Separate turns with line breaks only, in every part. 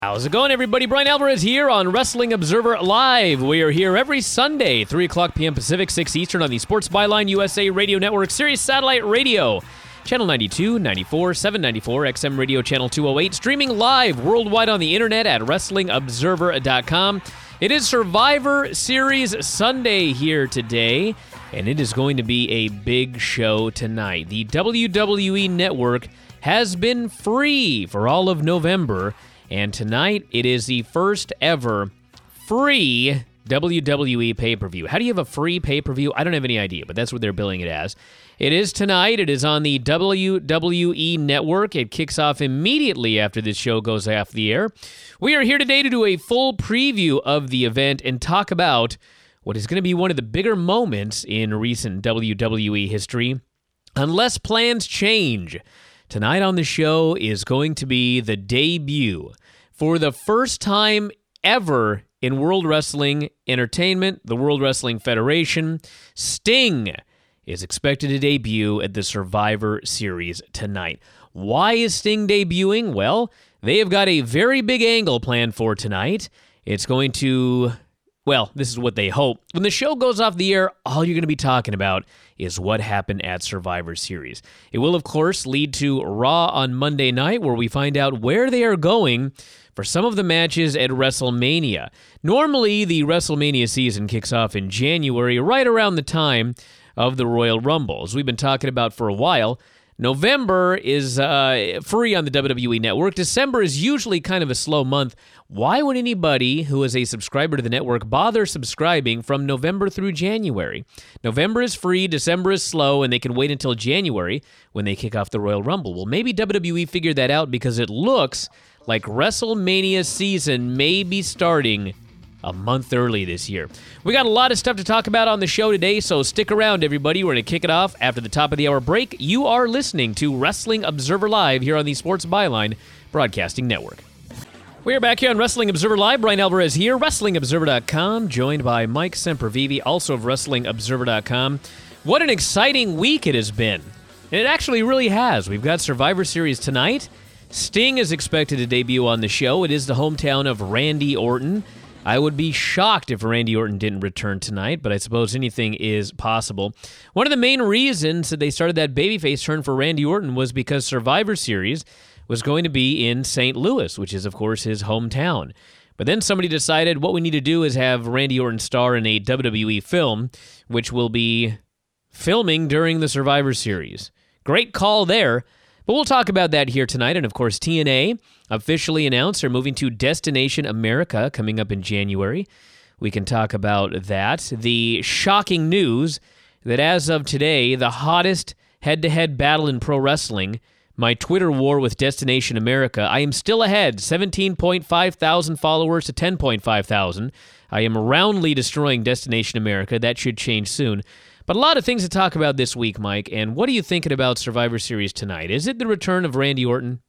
How's it going, everybody? Brian Alvarez here on Wrestling Observer Live. We are here every Sunday, 3 o'clock p.m. Pacific, 6 Eastern on the Sports Byline USA Radio Network, Sirius Satellite Radio, Channel 92, 94, 794, XM Radio Channel 208, streaming live worldwide on the internet at WrestlingObserver.com. It is Survivor Series Sunday here today, and it is going to be a big show tonight. The WWE Network has been free for all of November, and tonight, it is the first ever free WWE pay-per-view. How do you have a free pay-per-view? I don't have any idea, but that's what they're billing it as. It is tonight. It is on the WWE Network. It kicks off immediately after this show goes off the air. We are here today to do a full preview of the event and talk about what is going to be one of the bigger moments in recent WWE history, unless plans change. Tonight on the show is going to be the debut, for the first time ever in World Wrestling Entertainment, the World Wrestling Federation, Sting is expected to debut at the Survivor Series tonight. Why is Sting debuting? Well, they have got a very big angle planned for tonight. It's going to... Well, this is what they hope. When the show goes off the air, all you're going to be talking about is what happened at Survivor Series. It will, of course, lead to Raw on Monday night, where we find out where they are going for some of the matches at WrestleMania. Normally, the WrestleMania season kicks off in January, right around the time of the Royal Rumble. As we've been talking about for a while, November is free on the WWE Network. December is usually kind of a slow month. Why would anybody who is a subscriber to the network bother subscribing from November through January? November is free, December is slow, and they can wait until January when they kick off the Royal Rumble. Well, maybe WWE figured that out because it looks like WrestleMania season may be starting a month early this year. We got a lot of stuff to talk about on the show today, so stick around, everybody. We're going to kick it off after the top of the hour break. You are listening to Wrestling Observer Live here on the Sports Byline Broadcasting Network. We are back here on Wrestling Observer Live. Brian Alvarez here, WrestlingObserver.com, joined by Mike Sempervive, also of WrestlingObserver.com. What an exciting week it has been. And it actually really has. We've got Survivor Series tonight. Sting is expected to debut on the show. It is the hometown of Randy Orton. I would be shocked if Randy Orton didn't return tonight, but I suppose anything is possible. One of the main reasons that they started that babyface turn for Randy Orton was because Survivor Series was going to be in St. Louis, which is, of course, his hometown. But then somebody decided what we need to do is have Randy Orton star in a WWE film, which will be filming during the Survivor Series. Great call there. But we'll talk about that here tonight. And, of course, TNA officially announced they're moving to Destination America coming up in January. We can talk about that. The shocking news that as of today, the hottest head-to-head battle in pro wrestling, my Twitter war with Destination America, I am still ahead, 17.5 thousand followers to 10.5 thousand. I am roundly destroying Destination America. That should change soon. But a lot of things to talk about this week, Mike, and what are you thinking about Survivor Series tonight? Is it the return of Randy Orton?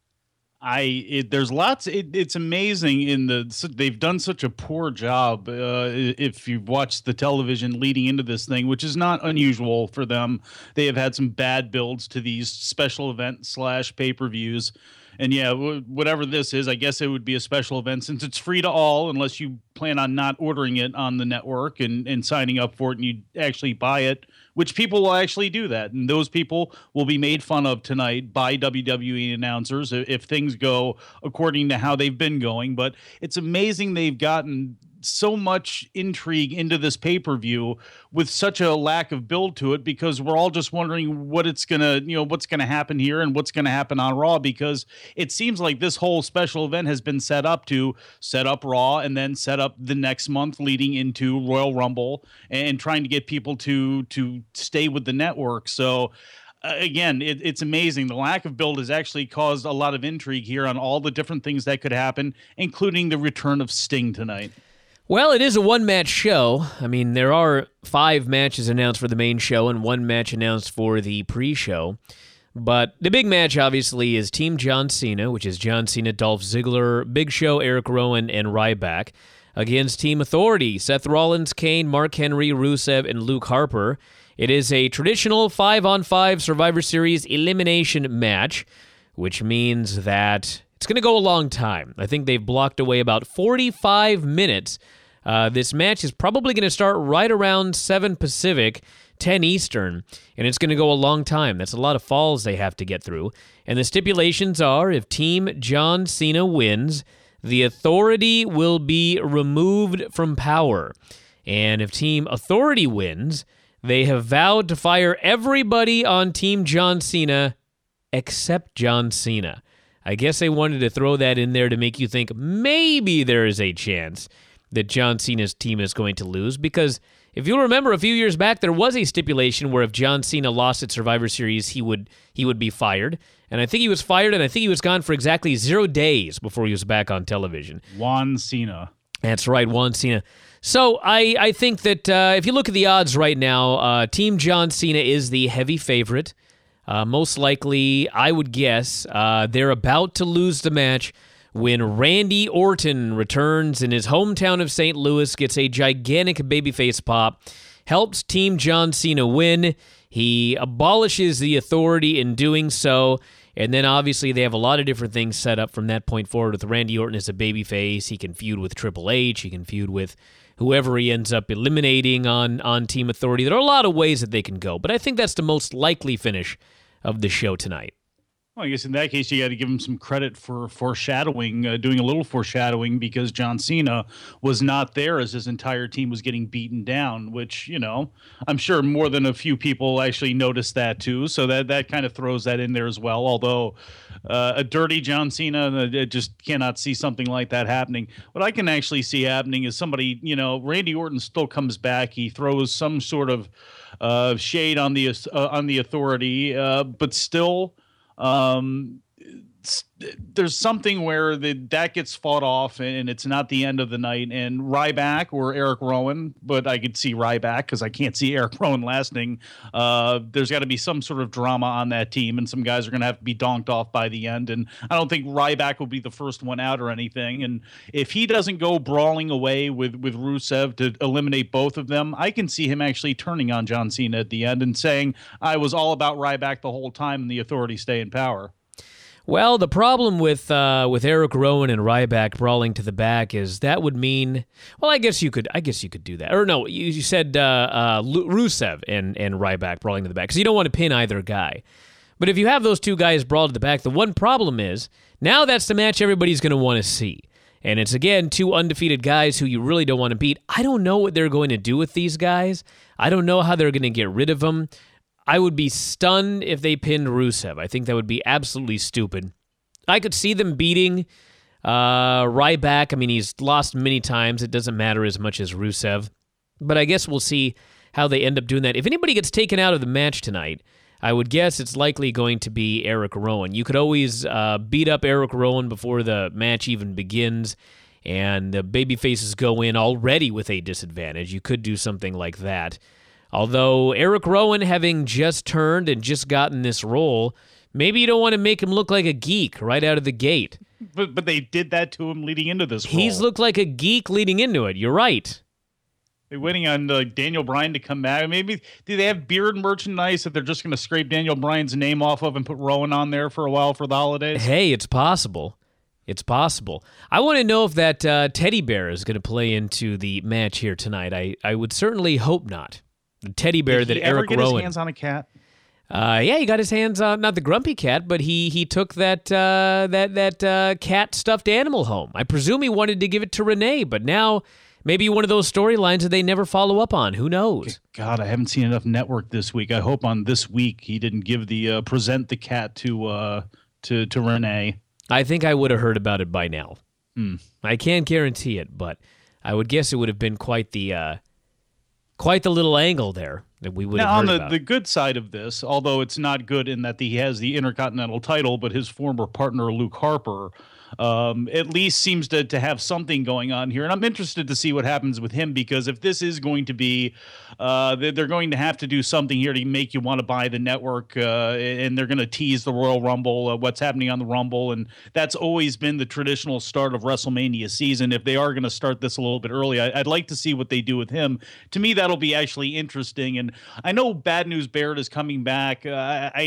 There's lots. It's amazing they've done such a poor job. If you've watched the television leading into this thing, which is not unusual for them, they have had some bad builds to these special event / pay-per-views. And yeah, whatever this is, I guess it would be a special event since it's free to all, unless you plan on not ordering it on the network and signing up for it and you actually buy it, which people will actually do that. And those people will be made fun of tonight by WWE announcers if things go according to how they've been going. But it's amazing they've gotten so much intrigue into this pay-per-view with such a lack of build to it, because we're all just wondering what's going to happen here and what's going to happen on Raw, because it seems like this whole special event has been set up Raw and then set up the next month leading into Royal Rumble and trying to get people to stay with the network. So again, it's amazing. The lack of build has actually caused a lot of intrigue here on all the different things that could happen, including the return of Sting tonight.
Well, it is a one-match show. I mean, there are 5 matches announced for the main show and 1 match announced for the pre-show. But the big match, obviously, is Team John Cena, which is John Cena, Dolph Ziggler, Big Show, Eric Rowan, and Ryback, against Team Authority, Seth Rollins, Kane, Mark Henry, Rusev, and Luke Harper. It is a traditional 5-on-5 Survivor Series elimination match, which means that It's going to go a long time. I think they've blocked away about 45 minutes. This match is probably going to start right around 7 Pacific, 10 Eastern, and it's going to go a long time. That's a lot of falls they have to get through. And the stipulations are, if Team John Cena wins, the Authority will be removed from power. And if Team Authority wins, they have vowed to fire everybody on Team John Cena except John Cena. I guess they wanted to throw that in there to make you think maybe there is a chance that John Cena's team is going to lose, because if you'll remember, a few years back, there was a stipulation where if John Cena lost at Survivor Series, he would be fired. And I think he was fired, and I think he was gone for exactly 0 days before he was back on television.
Juan Cena.
That's right, Juan Cena. So I think that if you look at the odds right now, Team John Cena is the heavy favorite. Most likely, I would guess, they're about to lose the match when Randy Orton returns in his hometown of St. Louis, gets a gigantic babyface pop, helps Team John Cena win. He abolishes the Authority in doing so, and then obviously they have a lot of different things set up from that point forward with Randy Orton as a babyface. He can feud with Triple H. He can feud with whoever he ends up eliminating on Team Authority. There are a lot of ways that they can go, but I think that's the most likely finish of the show tonight.
Well, I guess in that case, you got to give him some credit for foreshadowing, doing a little foreshadowing, because John Cena was not there as his entire team was getting beaten down, which, I'm sure more than a few people actually noticed that too. So that kind of throws that in there as well. Although a dirty John Cena just cannot see something like that happening. What I can actually see happening is somebody, Randy Orton still comes back. He throws some sort of shade on the Authority, but still. There's something where that gets fought off and it's not the end of the night, and Ryback or Eric Rowan, but I could see Ryback because I can't see Eric Rowan lasting. There's got to be some sort of drama on that team, and some guys are going to have to be donked off by the end, and I don't think Ryback will be the first one out or anything. And if he doesn't go brawling away with Rusev to eliminate both of them, I can see him actually turning on John Cena at the end and saying, I was all about Ryback the whole time and the Authority stay in power.
Well, the problem with Eric Rowan and Ryback brawling to the back is that would mean, well, I guess you could do that. Or no, you said Rusev and Ryback brawling to the back, because you don't want to pin either guy. But if you have those two guys brawl to the back, the one problem is now that's the match everybody's going to want to see. And it's, again, two undefeated guys who you really don't want to beat. I don't know what they're going to do with these guys. I don't know how they're going to get rid of them. I would be stunned if they pinned Rusev. I think that would be absolutely stupid. I could see them beating Ryback. I mean, he's lost many times. It doesn't matter as much as Rusev. But I guess we'll see how they end up doing that. If anybody gets taken out of the match tonight, I would guess it's likely going to be Eric Rowan. You could always beat up Eric Rowan before the match even begins, and the babyfaces go in already with a disadvantage. You could do something like that. Although Eric Rowan, having just turned and just gotten this role, maybe you don't want to make him look like a geek right out of the gate.
But they did that to him leading into this role.
He's looked like a geek leading into it. You're right.
They're waiting on Daniel Bryan to come back. Maybe do they have beard merchandise that they're just going to scrape Daniel Bryan's name off of and put Rowan on there for a while for the holidays?
Hey, it's possible. It's possible. I want to know if that teddy bear is going to play into the match here tonight. I would certainly hope not. The teddy bear that Eric Rowan.
Did he ever get his hands on a cat?
Yeah, he got his hands on, not the grumpy cat, but he took that cat stuffed animal home. I presume he wanted to give it to Renee, but now maybe one of those storylines that they never follow up on. Who knows?
God, I haven't seen enough network this week. I hope on this week he didn't give the present the cat to Renee.
I think I would have heard about it by now. I can't guarantee it, but I would guess it would have been quite the little angle there that we would have heard about.
Now, on the good side of this, although it's not good in that he has the Intercontinental title, but his former partner, Luke Harper, at least seems to have something going on here. And I'm interested to see what happens with him, because if this is going to be, they're going to have to do something here to make you want to buy the network, and they're going to tease the Royal Rumble, what's happening on the Rumble. And that's always been the traditional start of WrestleMania season. If they are going to start this a little bit early, I'd like to see what they do with him. To me, that'll be actually interesting. And I know Bad News Barrett is coming back.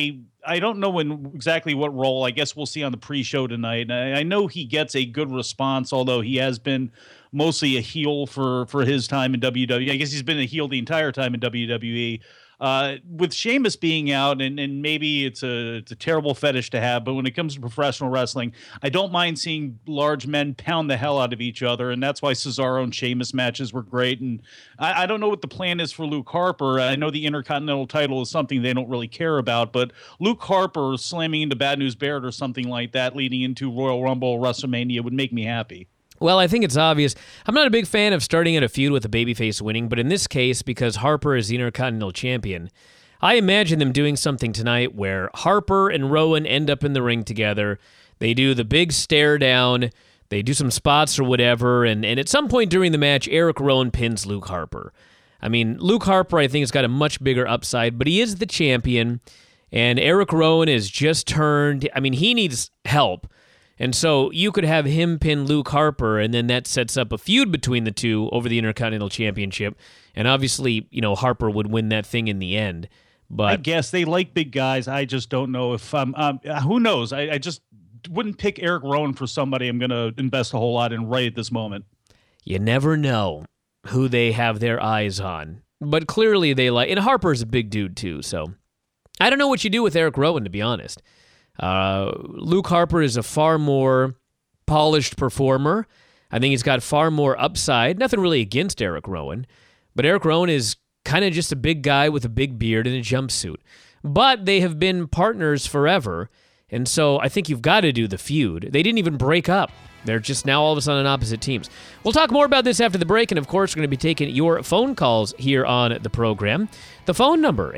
I don't know exactly what role. I guess we'll see on the pre-show tonight. I know he gets a good response, although he has been mostly a heel for his time in WWE. I guess he's been a heel the entire time in WWE. With Sheamus being out, and maybe it's a terrible fetish to have, but when it comes to professional wrestling, I don't mind seeing large men pound the hell out of each other, and that's why Cesaro and Sheamus matches were great. And I don't know what the plan is for Luke Harper. I know the Intercontinental title is something they don't really care about, but Luke Harper slamming into Bad News Barrett or something like that leading into Royal Rumble, WrestleMania would make me happy.
Well, I think it's obvious. I'm not a big fan of starting at a feud with a babyface winning, but in this case, because Harper is the Intercontinental Champion, I imagine them doing something tonight where Harper and Rowan end up in the ring together. They do the big stare down, they do some spots or whatever, and at some point during the match, Eric Rowan pins Luke Harper. I mean, Luke Harper, I think, has got a much bigger upside, but he is the champion, and Eric Rowan is just turned. I mean, he needs help. And so you could have him pin Luke Harper, and then that sets up a feud between the two over the Intercontinental Championship. And obviously, Harper would win that thing in the end. But
I guess they like big guys. I just don't know if who knows? I just wouldn't pick Eric Rowan for somebody I'm going to invest a whole lot in right at this moment.
You never know who they have their eyes on. But clearly they like, and Harper's a big dude too, so I don't know what you do with Eric Rowan, to be honest. Luke Harper is a far more polished performer. I think he's got far more upside. Nothing really against Eric Rowan, but Eric Rowan is kind of just a big guy with a big beard and a jumpsuit. But they have been partners forever, and so I think you've got to do the feud. They didn't even break up. They're just now all of a sudden on opposite teams. We'll talk more about this after the break, and of course, we're going to be taking your phone calls here on the program. The phone number,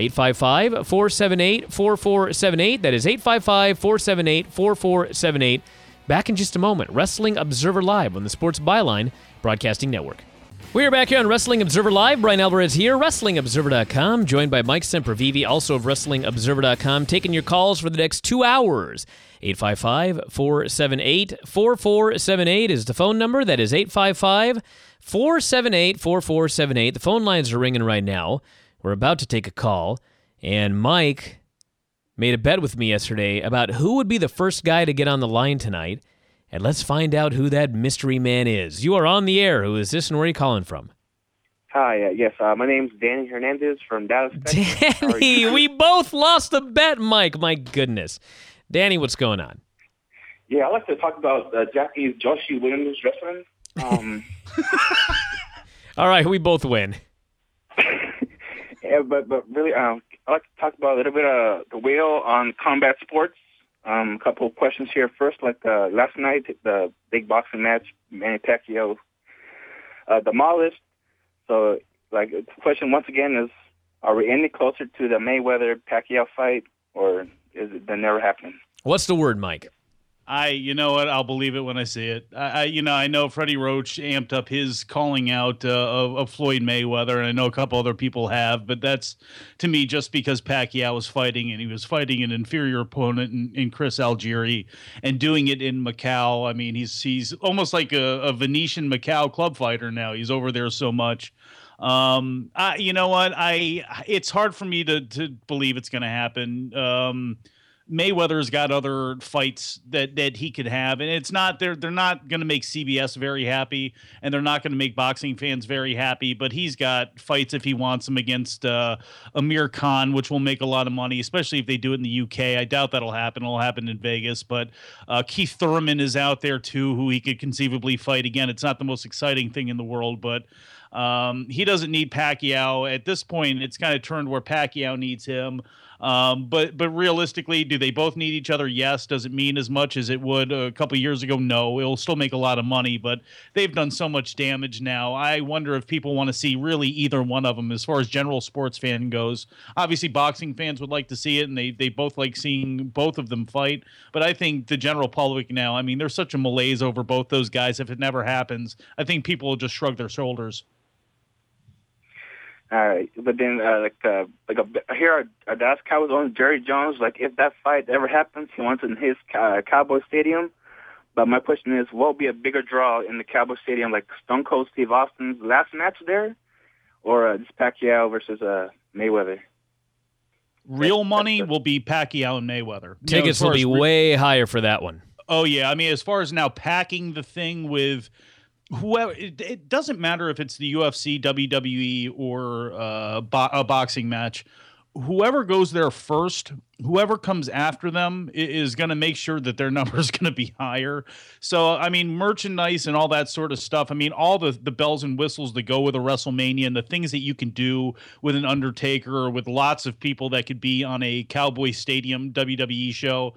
855-478-4478. That is 855-478-4478. Back in just a moment. Wrestling Observer Live on the Sports Byline Broadcasting Network. We are back here on Wrestling Observer Live. Brian Alvarez here, WrestlingObserver.com, joined by Mike Sempervive, also of WrestlingObserver.com, taking your calls for the next 2 hours. 855-478-4478 is the phone number. That is 855-478-4478. The phone lines are ringing right now. We're about to take a call, and Mike made a bet with me yesterday about who would be the first guy to get on the line tonight, and let's find out who that mystery man is. You are on the air. Who is this, and where are you calling from?
Hi, yes, my name's Danny Hernandez from Dallas, Texas.
Danny, we both lost a bet, Mike. My goodness. Danny, what's going on?
Yeah, I'd like to talk about Japanese Joshi women's wrestling.
All right, we both win.
Yeah, but really, I'd like to talk about a little bit of the whale on combat sports. A couple of questions here. First, last night, the big boxing match, Manny Pacquiao demolished. So, the question once again is, are we any closer to the Mayweather-Pacquiao fight, or is it never happening?
What's the word, Mike?
You know what? I'll believe it when I see it. I know Freddie Roach amped up his calling out of Floyd Mayweather, and I know a couple other people have, but that's, to me, just because Pacquiao was fighting, and he was fighting an inferior opponent in Chris Algieri, and doing it in Macau. I mean, he's almost like a Venetian Macau club fighter now. He's over there so much. You know what? It's hard for me to believe it's going to happen. Mayweather's got other fights that he could have, and it's not they're not going to make CBS very happy, and they're not going to make boxing fans very happy. But he's got fights if he wants them against Amir Khan, which will make a lot of money, especially if they do it in the UK. I doubt that'll happen. It'll happen in Vegas. But Keith Thurman is out there too, who he could conceivably fight again. It's not the most exciting thing in the world, but he doesn't need Pacquiao at this point. It's kind of turned where Pacquiao needs him. But realistically, do they both need each other? Yes. Does it mean as much as it would a couple of years ago? No. It'll still make a lot of money, but they've done so much damage now. I wonder if people want to see really either one of them as far as general sports fan goes. Obviously, boxing fans would like to see it, and they both like seeing both of them fight. But I think the general public now, I mean, there's such a malaise over both those guys. If it never happens, I think people will just shrug their shoulders.
But then, here at Dallas Cowboys owner Jerry Jones, if that fight ever happens, he wants it in his Cowboy Stadium. But my question is, what will be a bigger draw in the Cowboy Stadium, like Stone Cold Steve Austin's last match there, or this Pacquiao versus Mayweather?
Real money will be Pacquiao and Mayweather.
Tickets will be way higher for that one.
Oh, yeah. I mean, as far as now packing the thing with whoever, it doesn't matter if it's the UFC, WWE, or a boxing match. Whoever goes there first, whoever comes after them is going to make sure that their number is going to be higher. So, I mean, merchandise and all that sort of stuff. I mean, all the bells and whistles that go with a WrestleMania and the things that you can do with an Undertaker or with lots of people that could be on a Cowboy Stadium WWE show.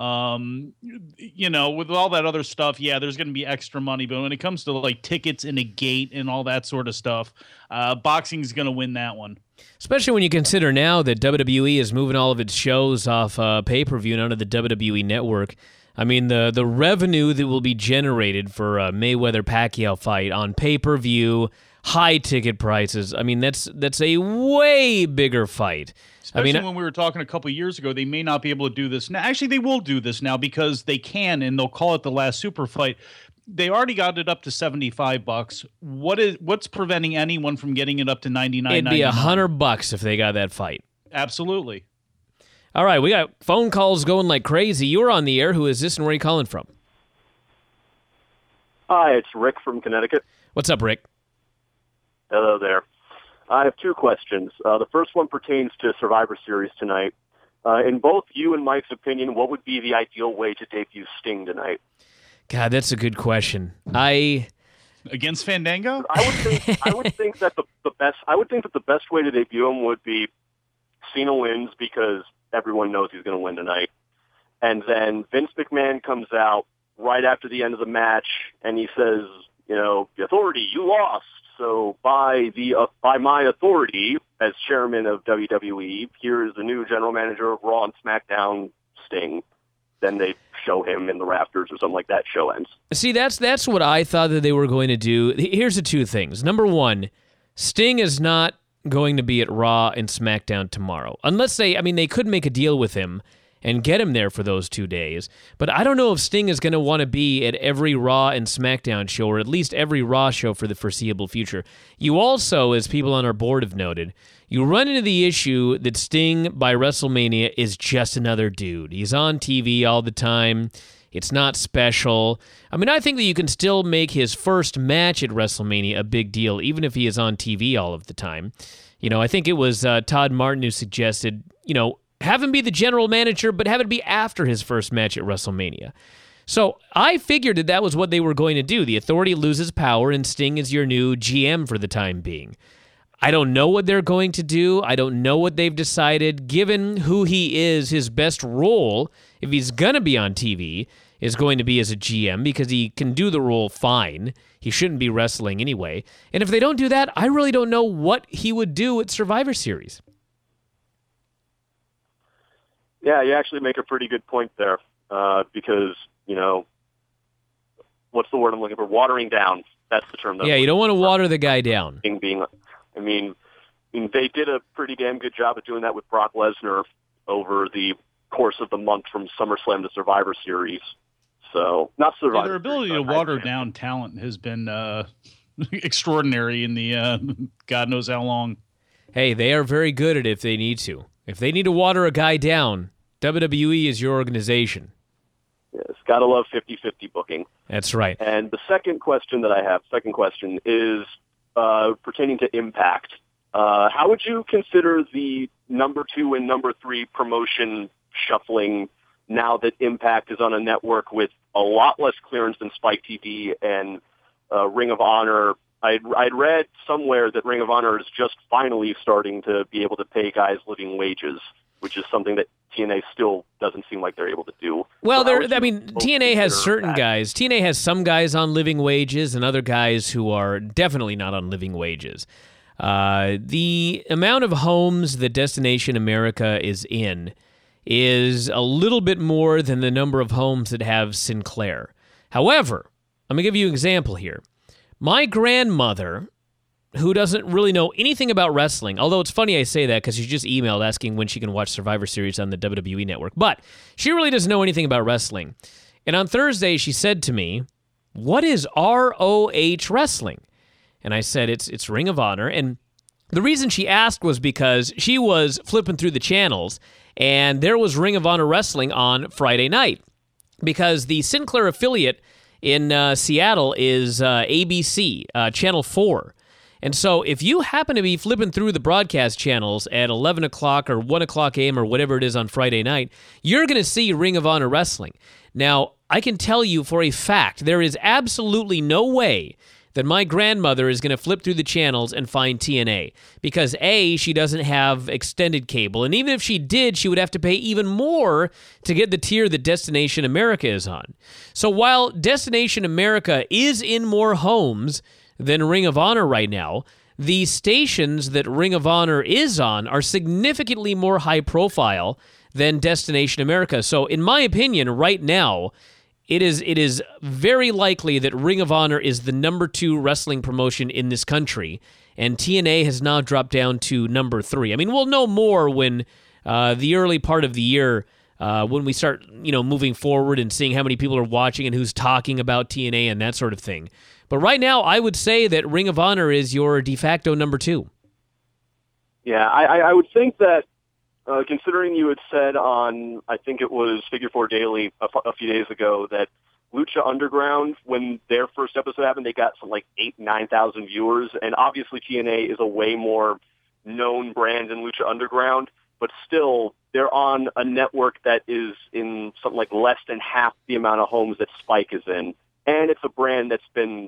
With all that other stuff, yeah, there's going to be extra money. But when it comes to like tickets and a gate and all that sort of stuff, boxing's going to win that one.
Especially when you consider now that WWE is moving all of its shows off pay-per-view and onto the WWE Network. I mean, the revenue that will be generated for a Mayweather-Pacquiao fight on pay-per-view, high ticket prices, I mean, that's a way bigger fight.
Especially when we were talking a couple of years ago, they may not be able to do this now. Actually, they will do this now because they can, and they'll call it the last super fight. They already got it up to $75. What's preventing anyone from getting it up to $99?
It'd be $100 if they got that fight.
Absolutely.
All right, we got phone calls going like crazy. You're on the air. Who is this, and where are you calling from?
Hi, it's Rick from Connecticut.
What's up, Rick?
Hello there. I have two questions. The first one pertains to Survivor Series tonight. In both you and Mike's opinion, what would be the ideal way to debut Sting tonight?
God, that's a good question.
Against Fandango?
I would think that the best way to debut him would be Cena wins because everyone knows he's going to win tonight. And then Vince McMahon comes out right after the end of the match and he says, the authority, you lost. So by my authority as chairman of WWE, here is the new general manager of Raw and SmackDown, Sting. Then they show him in the rafters or something like that. Show ends. See,
that's what I thought that they were going to do. Here's the two things. Number one, Sting is not going to be at Raw and SmackDown tomorrow. Unless they could make a deal with him and get him there for those 2 days. But I don't know if Sting is going to want to be at every Raw and SmackDown show, or at least every Raw show for the foreseeable future. You also, as people on our board have noted, you run into the issue that Sting by WrestleMania is just another dude. He's on TV all the time. It's not special. I mean, I think that you can still make his first match at WrestleMania a big deal, even if he is on TV all of the time. I think it was Todd Martin who suggested, have him be the general manager, but have it be after his first match at WrestleMania. So I figured that was what they were going to do. The Authority loses power, and Sting is your new GM for the time being. I don't know what they're going to do. I don't know what they've decided. Given who he is, his best role, if he's going to be on TV, is going to be as a GM because he can do the role fine. He shouldn't be wrestling anyway. And if they don't do that, I really don't know what he would do at Survivor Series.
Yeah, you actually make a pretty good point there because, what's the word I'm looking for? Watering down. That's the term.
You don't want to water the guy down.
They did a pretty damn good job of doing that with Brock Lesnar over the course of the month from SummerSlam to Survivor Series. So, not Survivor.
Their ability to water down talent has been extraordinary in the God knows how long.
Hey, they are very good at it if they need to. If they need to water a guy down, WWE is your organization.
Yes, gotta love 50-50 booking.
That's right.
And the second question is pertaining to Impact. How would you consider the number 2 and number 3 promotion shuffling now that Impact is on a network with a lot less clearance than Spike TV and Ring of Honor? I'd read somewhere that Ring of Honor is just finally starting to be able to pay guys living wages, which is something that TNA still doesn't seem like they're able to do.
Well, TNA has certain guys. TNA has some guys on living wages and other guys who are definitely not on living wages. The amount of homes that Destination America is in is a little bit more than the number of homes that have Sinclair. However, I'm going to give you an example here. My grandmother, who doesn't really know anything about wrestling, although it's funny I say that because she just emailed asking when she can watch Survivor Series on the WWE Network, but she really doesn't know anything about wrestling. And on Thursday, she said to me, "What is ROH Wrestling?" And I said, it's Ring of Honor. And The reason she asked was because she was flipping through the channels, and there was Ring of Honor Wrestling on Friday night, because the Sinclair affiliate in Seattle is ABC, Channel 4. And so if you happen to be flipping through the broadcast channels at 11 o'clock or 1 o'clock a.m. or whatever it is on Friday night, you're going to see Ring of Honor Wrestling. Now, I can tell you for a fact, there is absolutely no way that my grandmother is going to flip through the channels and find TNA. Because A, she doesn't have extended cable, and even if she did, she would have to pay even more to get the tier that Destination America is on. So while Destination America is in more homes than Ring of Honor right now, the stations that Ring of Honor is on are significantly more high profile than Destination America. So in my opinion, right now, it is very likely that Ring of Honor is the number 2 wrestling promotion in this country, and TNA has now dropped down to number 3. I mean, we'll know more when the early part of the year, when we start, moving forward and seeing how many people are watching and who's talking about TNA and that sort of thing. But right now, I would say that Ring of Honor is your de facto number 2.
Yeah, I would think that, considering you had said on, I think it was Figure 4 Daily a few days ago, that Lucha Underground, when their first episode happened, they got some 9,000 viewers. And obviously TNA is a way more known brand than Lucha Underground, but still they're on a network that is in something like less than half the amount of homes that Spike is in. And it's a brand that's been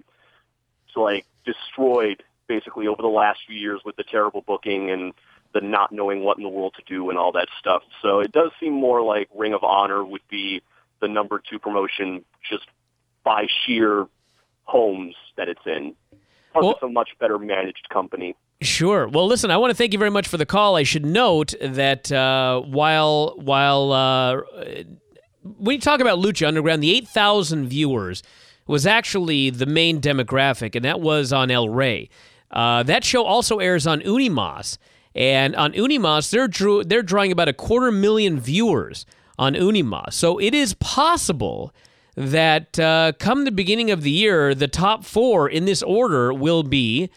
destroyed basically over the last few years with the terrible booking and the not knowing what in the world to do and all that stuff. So it does seem more like Ring of Honor would be the number 2 promotion just by sheer homes that it's in. Plus, it's a much better managed company.
Sure. Well, listen, I want to thank you very much for the call. I should note that while when you talk about Lucha Underground, the 8,000 viewers was actually the main demographic, and that was on El Rey. That show also airs on Unimas. And on Unimas, they're drawing about 250,000 viewers on Unimas. So it is possible that come the beginning of the year, the top 4 in this order will be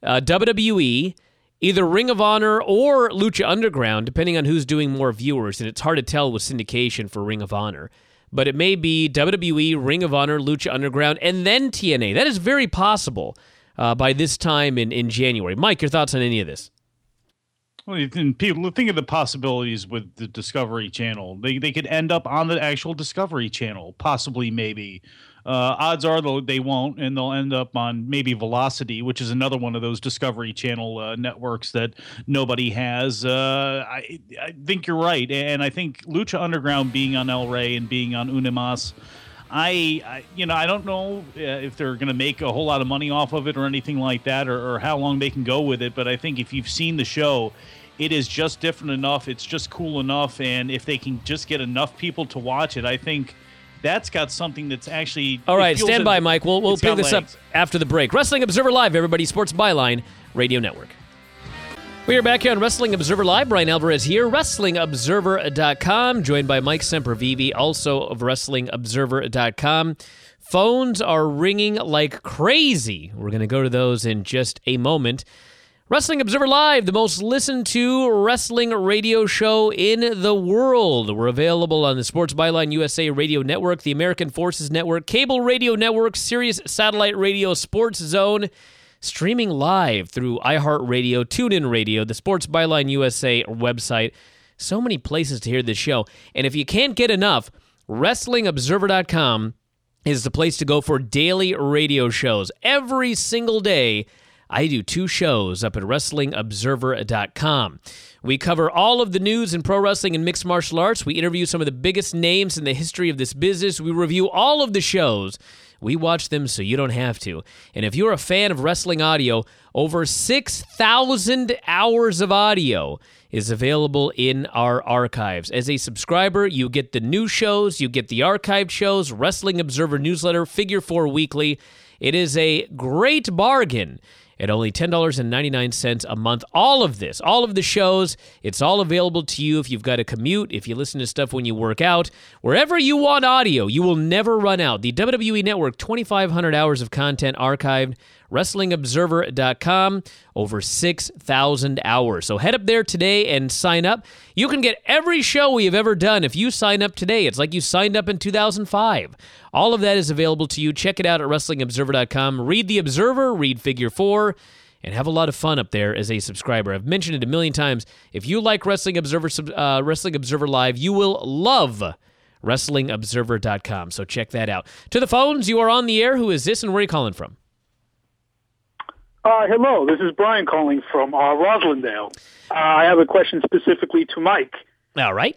WWE, either Ring of Honor or Lucha Underground, depending on who's doing more viewers. And it's hard to tell with syndication for Ring of Honor. But it may be WWE, Ring of Honor, Lucha Underground, and then TNA. That is very possible by this time in January. Mike, your thoughts on any of this?
Well, people think of the possibilities with the Discovery Channel. They could end up on the actual Discovery Channel, possibly, maybe. Odds are, though, they won't, and they'll end up on maybe Velocity, which is another one of those Discovery Channel networks that nobody has. I think you're right, and I think Lucha Underground being on El Rey and being on Unimas, I don't know if they're going to make a whole lot of money off of it or anything like that, or how long they can go with it. But I think if you've seen the show, it is just different enough. It's just cool enough. And if they can just get enough people to watch it, I think that's got something that's actually...
All right, stand by, Mike. We'll pick this up after the break. Wrestling Observer Live, everybody. Sports Byline Radio Network. We are back here on Wrestling Observer Live. Brian Alvarez here, WrestlingObserver.com, joined by Mike Sempervive, also of WrestlingObserver.com. Phones are ringing like crazy. We're going to go to those in just a moment. Wrestling Observer Live, the most listened to wrestling radio show in the world. We're available on the Sports Byline USA Radio Network, the American Forces Network, Cable Radio Network, Sirius Satellite Radio, Sports Zone, streaming live through iHeartRadio, TuneIn Radio, the Sports Byline USA website. So many places to hear this show. And if you can't get enough, WrestlingObserver.com is the place to go for daily radio shows. Every single day, I do 2 shows up at WrestlingObserver.com. We cover all of the news in pro wrestling and mixed martial arts. We interview some of the biggest names in the history of this business. We review all of the shows. We watch them so you don't have to. And if you're a fan of wrestling audio, over 6,000 hours of audio is available in our archives. As a subscriber, you get the new shows, you get the archived shows, Wrestling Observer newsletter, Figure 4 Weekly. It is a great bargain at only $10.99 a month. All of this, all of the shows, it's all available to you if you've got a commute, if you listen to stuff when you work out. Wherever you want audio, you will never run out. The WWE Network, 2,500 hours of content archived WrestlingObserver.com. Over 6,000 hours. So head up there today and sign up. You can get every show we have ever done if you sign up today. It's like you signed up in 2005. All of that is available to you. Check it out at WrestlingObserver.com. Read The Observer, read Figure 4, and have a lot of fun up there as a subscriber. I've mentioned it a million times. If you like Wrestling Observer Live, you will love WrestlingObserver.com. So check that out. To the phones, you are on the air. Who is this and where are you calling from?
Hello, this is Brian calling from Roslindale. I have a question specifically to Mike.
All right.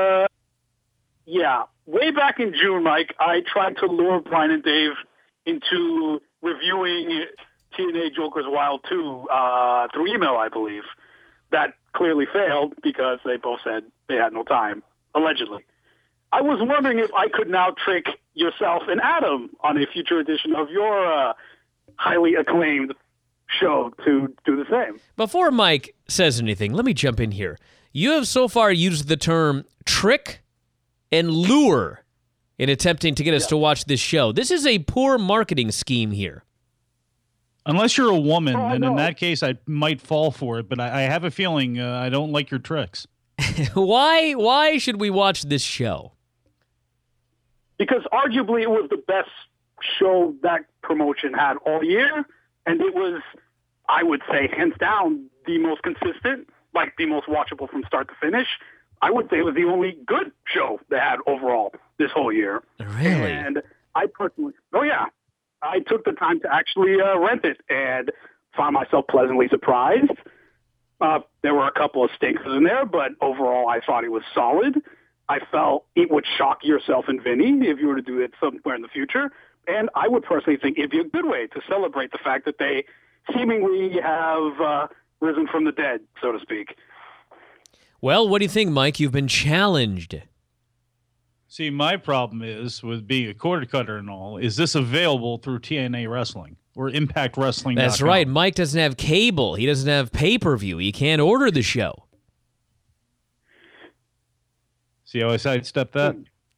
Yeah, way back in June, Mike, I tried to lure Brian and Dave into reviewing TNA Joker's Wild 2 through email, I believe. That clearly failed because they both said they had no time, allegedly. I was wondering if I could now trick yourself and Adam on a future edition of your highly acclaimed show to do the same.
Before Mike says anything, let me jump in here. You have so far used the term trick and lure in attempting to get us to watch this show. This is a poor marketing scheme here.
Unless you're a woman, then in that case, I might fall for it. But I have a feeling I don't like your tricks.
Why should we watch this show?
Because arguably it was the best show that promotion had all year. And it was, I would say, hands down, the most consistent, like the most watchable from start to finish. I would say it was the only good show they had overall this whole year.
Really?
And I personally, I took the time to actually rent it and found myself pleasantly surprised. There were a couple of stinkers in there, but overall I thought it was solid. I felt it would shock yourself and Vinny if you were to do it somewhere in the future. And I would personally think it'd be a good way to celebrate the fact that they seemingly have risen from the dead, so to speak.
Well, what do you think, Mike? You've been challenged.
See, my problem is, with being a cord cutter and all, is this available through TNA Wrestling or Impact Wrestling?
That's right. Mike doesn't have cable. He doesn't have pay-per-view. He can't order the show.
See how I sidestepped that?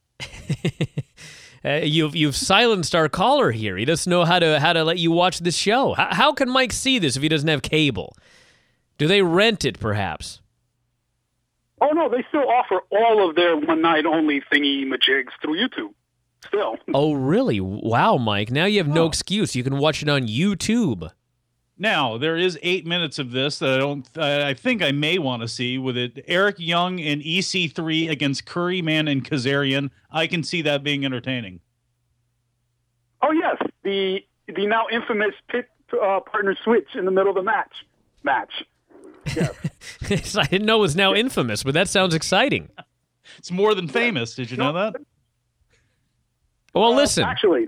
You've silenced our caller here. He doesn't know how to let you watch this show. How can Mike see this if he doesn't have cable? Do they rent it, perhaps?
Oh, no, they still offer all of their one-night-only thingy-majigs through YouTube. Still.
Oh, really? Wow, Mike. Now you have no excuse. You can watch it on YouTube.
Now, there is 8 minutes of this that I think I may want to see with it. Eric Young and EC3 against Curryman and Kazarian. I can see that being entertaining.
Oh, yes. The now infamous pit partner switch in the middle of the match. Yes.
I didn't know it was now infamous, but that sounds exciting.
It's more than famous. Did you know that?
Well, listen.
Actually,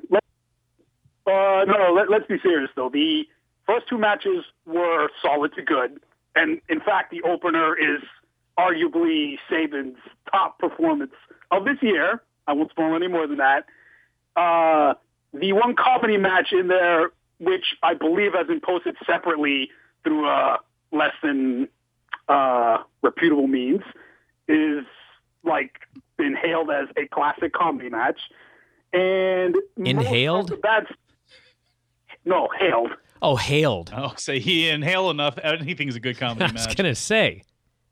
let's be serious, though. The first two matches were solid to good. And, in fact, the opener is arguably Saban's top performance of this year. I won't spoil any more than that. The one comedy match in there, which I believe has been posted separately through less than reputable means, is been hailed as a classic comedy match. And
inhaled?
No, hailed.
Oh, hailed.
Oh, so he inhale enough. Anything's a good comedy match.
I was going to say.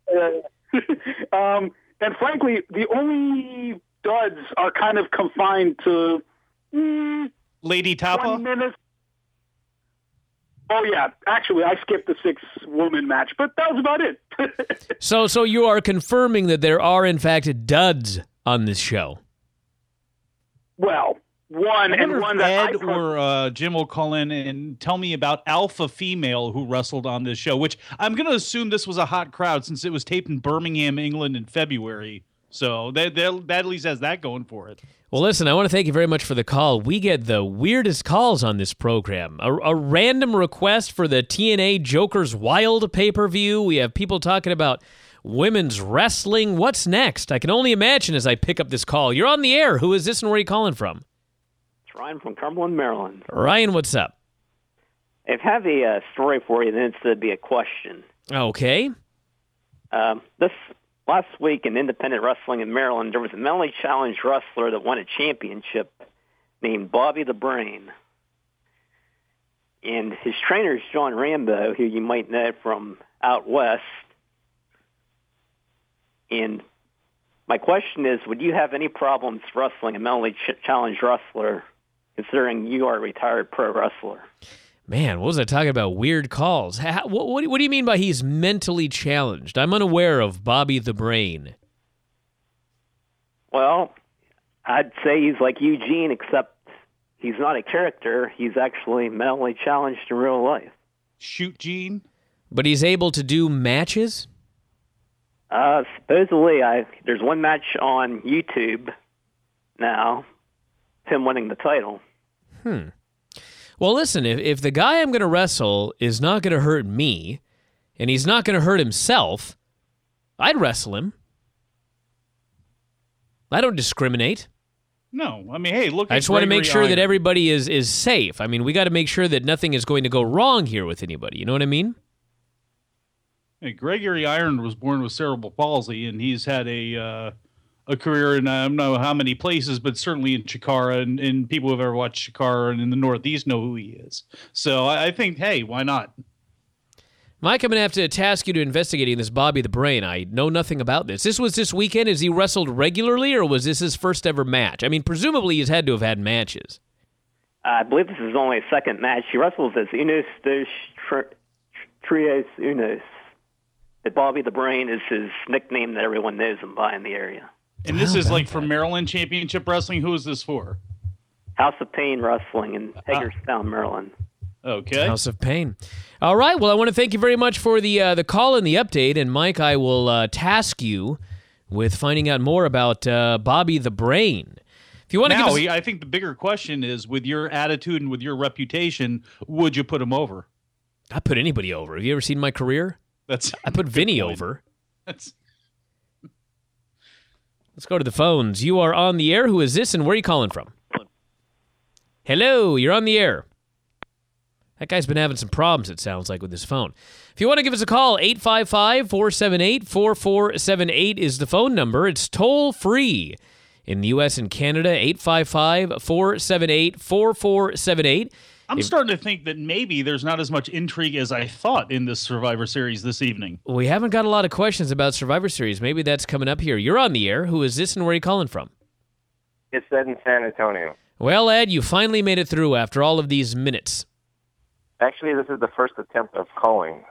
And frankly, the only duds are kind of confined to
Lady Tapa?
20 minutes. Oh, yeah. Actually, I skipped the 6-woman match, but that was about it.
So you are confirming that there are, in fact, duds on this show?
Well, one that
Ed or Jim will call in and tell me about Alpha Female who wrestled on this show, which I'm going to assume this was a hot crowd since it was taped in Birmingham, England in February. So that at least has that going for it.
Well, listen, I want to thank you very much for the call. We get the weirdest calls on this program. A random request for the TNA Joker's Wild pay-per-view. We have people talking about women's wrestling. What's next? I can only imagine as I pick up this call. You're on the air. Who is this and where are you calling from?
It's Ryan from Cumberland, Maryland.
Ryan, what's up?
I have a story for you, then it's to be a question.
Okay.
This last week in independent wrestling in Maryland, there was a mentally challenged wrestler that won a championship named Bobby the Brain. and his trainer is John Rambo, who you might know from out west. And my question is, would you have any problems wrestling a mentally challenged wrestler, considering you are a retired pro wrestler?
Man, what was I talking about? Weird calls. What do you mean by he's mentally challenged? I'm unaware of Bobby the Brain.
Well, I'd say he's like Eugene, except he's not a character. He's actually mentally challenged in real life.
Shoot, Gene.
But he's able to do matches?
Supposedly, there's one match on YouTube now, him winning the title.
Well, listen, if the guy I'm going to wrestle is not going to hurt me, and he's not going to hurt himself, I'd wrestle him. I don't discriminate.
No, I mean, hey, look.
I just want to make sure that everybody is safe. I mean, we got to make sure that nothing is going to go wrong here with anybody. You know what I mean?
Hey, Gregory Iron was born with cerebral palsy, and he's had a career in I don't know how many places, but certainly in Chikara, and people who have ever watched Chikara and in the Northeast know who he is. So I think, hey, why not?
Mike, I'm going to have to task you to investigating this Bobby the Brain. I know nothing about this. This was this weekend. Has he wrestled regularly, or was this his first ever match? I mean, presumably he's had to have had matches.
I believe this is only his second match. He wrestles as Unos dos Trios Unos. But Bobby the Brain is his nickname that everyone knows him by in the area.
And this is like for Maryland Championship Wrestling. Who is this for?
House of Pain Wrestling in Hagerstown, Maryland.
Okay.
House of Pain. All right. Well, I want to thank you very much for the call and the update. And, Mike, I will task you with finding out more about Bobby the Brain. If you want to
now,
give us...
I think the bigger question is, with your attitude and with your reputation, would you put him over?
I put anybody over. Have you ever seen my career? I put Vinny over. Let's go to the phones. You are on the air. Who is this, and where are you calling from? Hello, you're on the air. That guy's been having some problems, it sounds like, with his phone. If you want to give us a call, 855-478-4478 is the phone number. It's toll-free in the U.S. and Canada, 855-478-4478.
I'm starting to think that maybe there's not as much intrigue as I thought in this Survivor Series this evening.
We haven't got a lot of questions about Survivor Series. Maybe that's coming up here. You're on the air. Who is this, and where are you calling from?
It's Ed in San Antonio.
Well, Ed, you finally made it through after all of these minutes.
Actually, this is the first attempt of calling.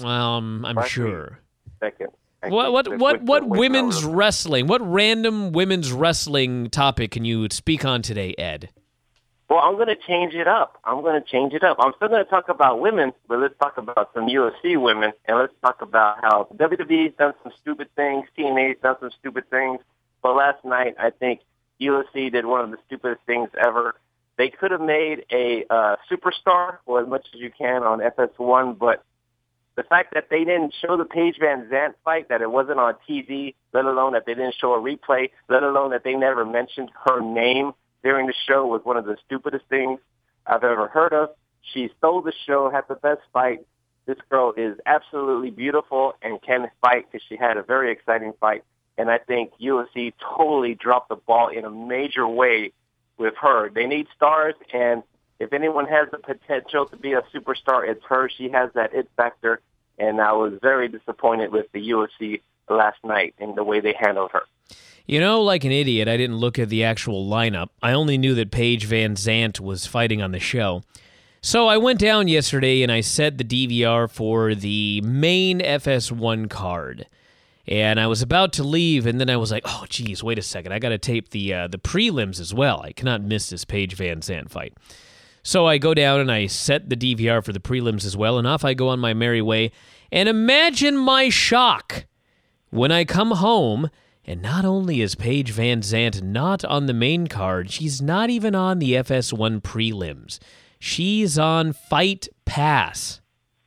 I'm sure.
Second.
What women's wrestling? What random women's wrestling topic can you speak on today, Ed?
Well, I'm going to change it up. I'm still going to talk about women, but let's talk about some UFC women, and let's talk about how WWE's done some stupid things, TNA's done some stupid things. But last night, I think UFC did one of the stupidest things ever. They could have made a superstar, or as much as you can, on FS1, but the fact that they didn't show the Paige Van Zandt fight, that it wasn't on TV, let alone that they didn't show a replay, let alone that they never mentioned her name during the show, was one of the stupidest things I've ever heard of. She stole the show, had the best fight. This girl is absolutely beautiful and can fight because she had a very exciting fight. And I think UFC totally dropped the ball in a major way with her. They need stars, and if anyone has the potential to be a superstar, it's her. She has that it factor, and I was very disappointed with the UFC last night in the way they handled her.
You know, like an idiot, I didn't look at the actual lineup. I only knew that Paige Van Zandt was fighting on the show. So I went down yesterday and I set the DVR for the main FS1 card. And I was about to leave, and then I was like, oh, geez, wait a second. I got to tape the prelims as well. I cannot miss this Paige Van Zandt fight. So I go down and I set the DVR for the prelims as well, and off I go on my merry way. And imagine my shock when I come home, and not only is Paige Van Zandt not on the main card, she's not even on the FS1 prelims. She's on Fight Pass.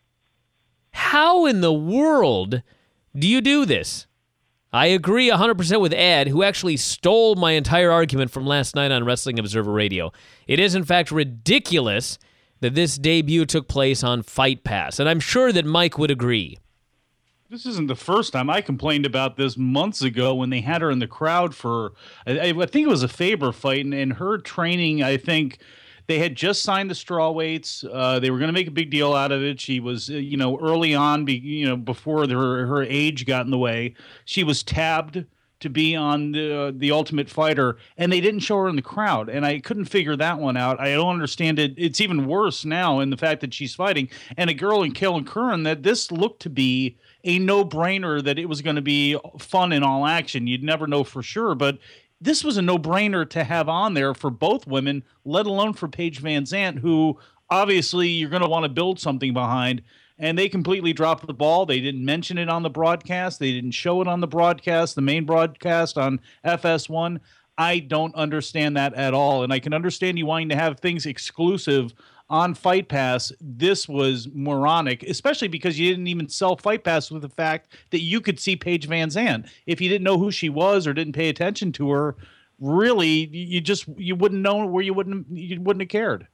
How in the world do you do this? I agree 100% with Ed, who actually stole my entire argument from last night on Wrestling Observer Radio. It is, in fact, ridiculous that this debut took place on Fight Pass, and I'm sure that Mike would agree.
This isn't the first time. I complained about this months ago when they had her in the crowd for, I think it was a Faber fight, and her training, I think, They had just signed the strawweights. They were going to make a big deal out of it. She was, early on, before her age got in the way, she was tabbed to be on the Ultimate Fighter, and they didn't show her in the crowd. And I couldn't figure that one out. I don't understand it. It's even worse now in the fact that she's fighting. And a girl in Kailin Curran, that this looked to be a no-brainer, that it was going to be fun in all action. You'd never know for sure, but this was a no-brainer to have on there for both women, let alone for Paige Van Zandt, who obviously you're going to want to build something behind. And they completely dropped the ball. They didn't mention it on the broadcast. They didn't show it on the broadcast, the main broadcast on FS1. I don't understand that at all. And I can understand you wanting to have things exclusive on Fight Pass. This was moronic, especially because you didn't even sell Fight Pass with the fact that you could see Paige Van Zandt. If you didn't know who she was or didn't pay attention to her, really, you wouldn't know where you wouldn't have cared.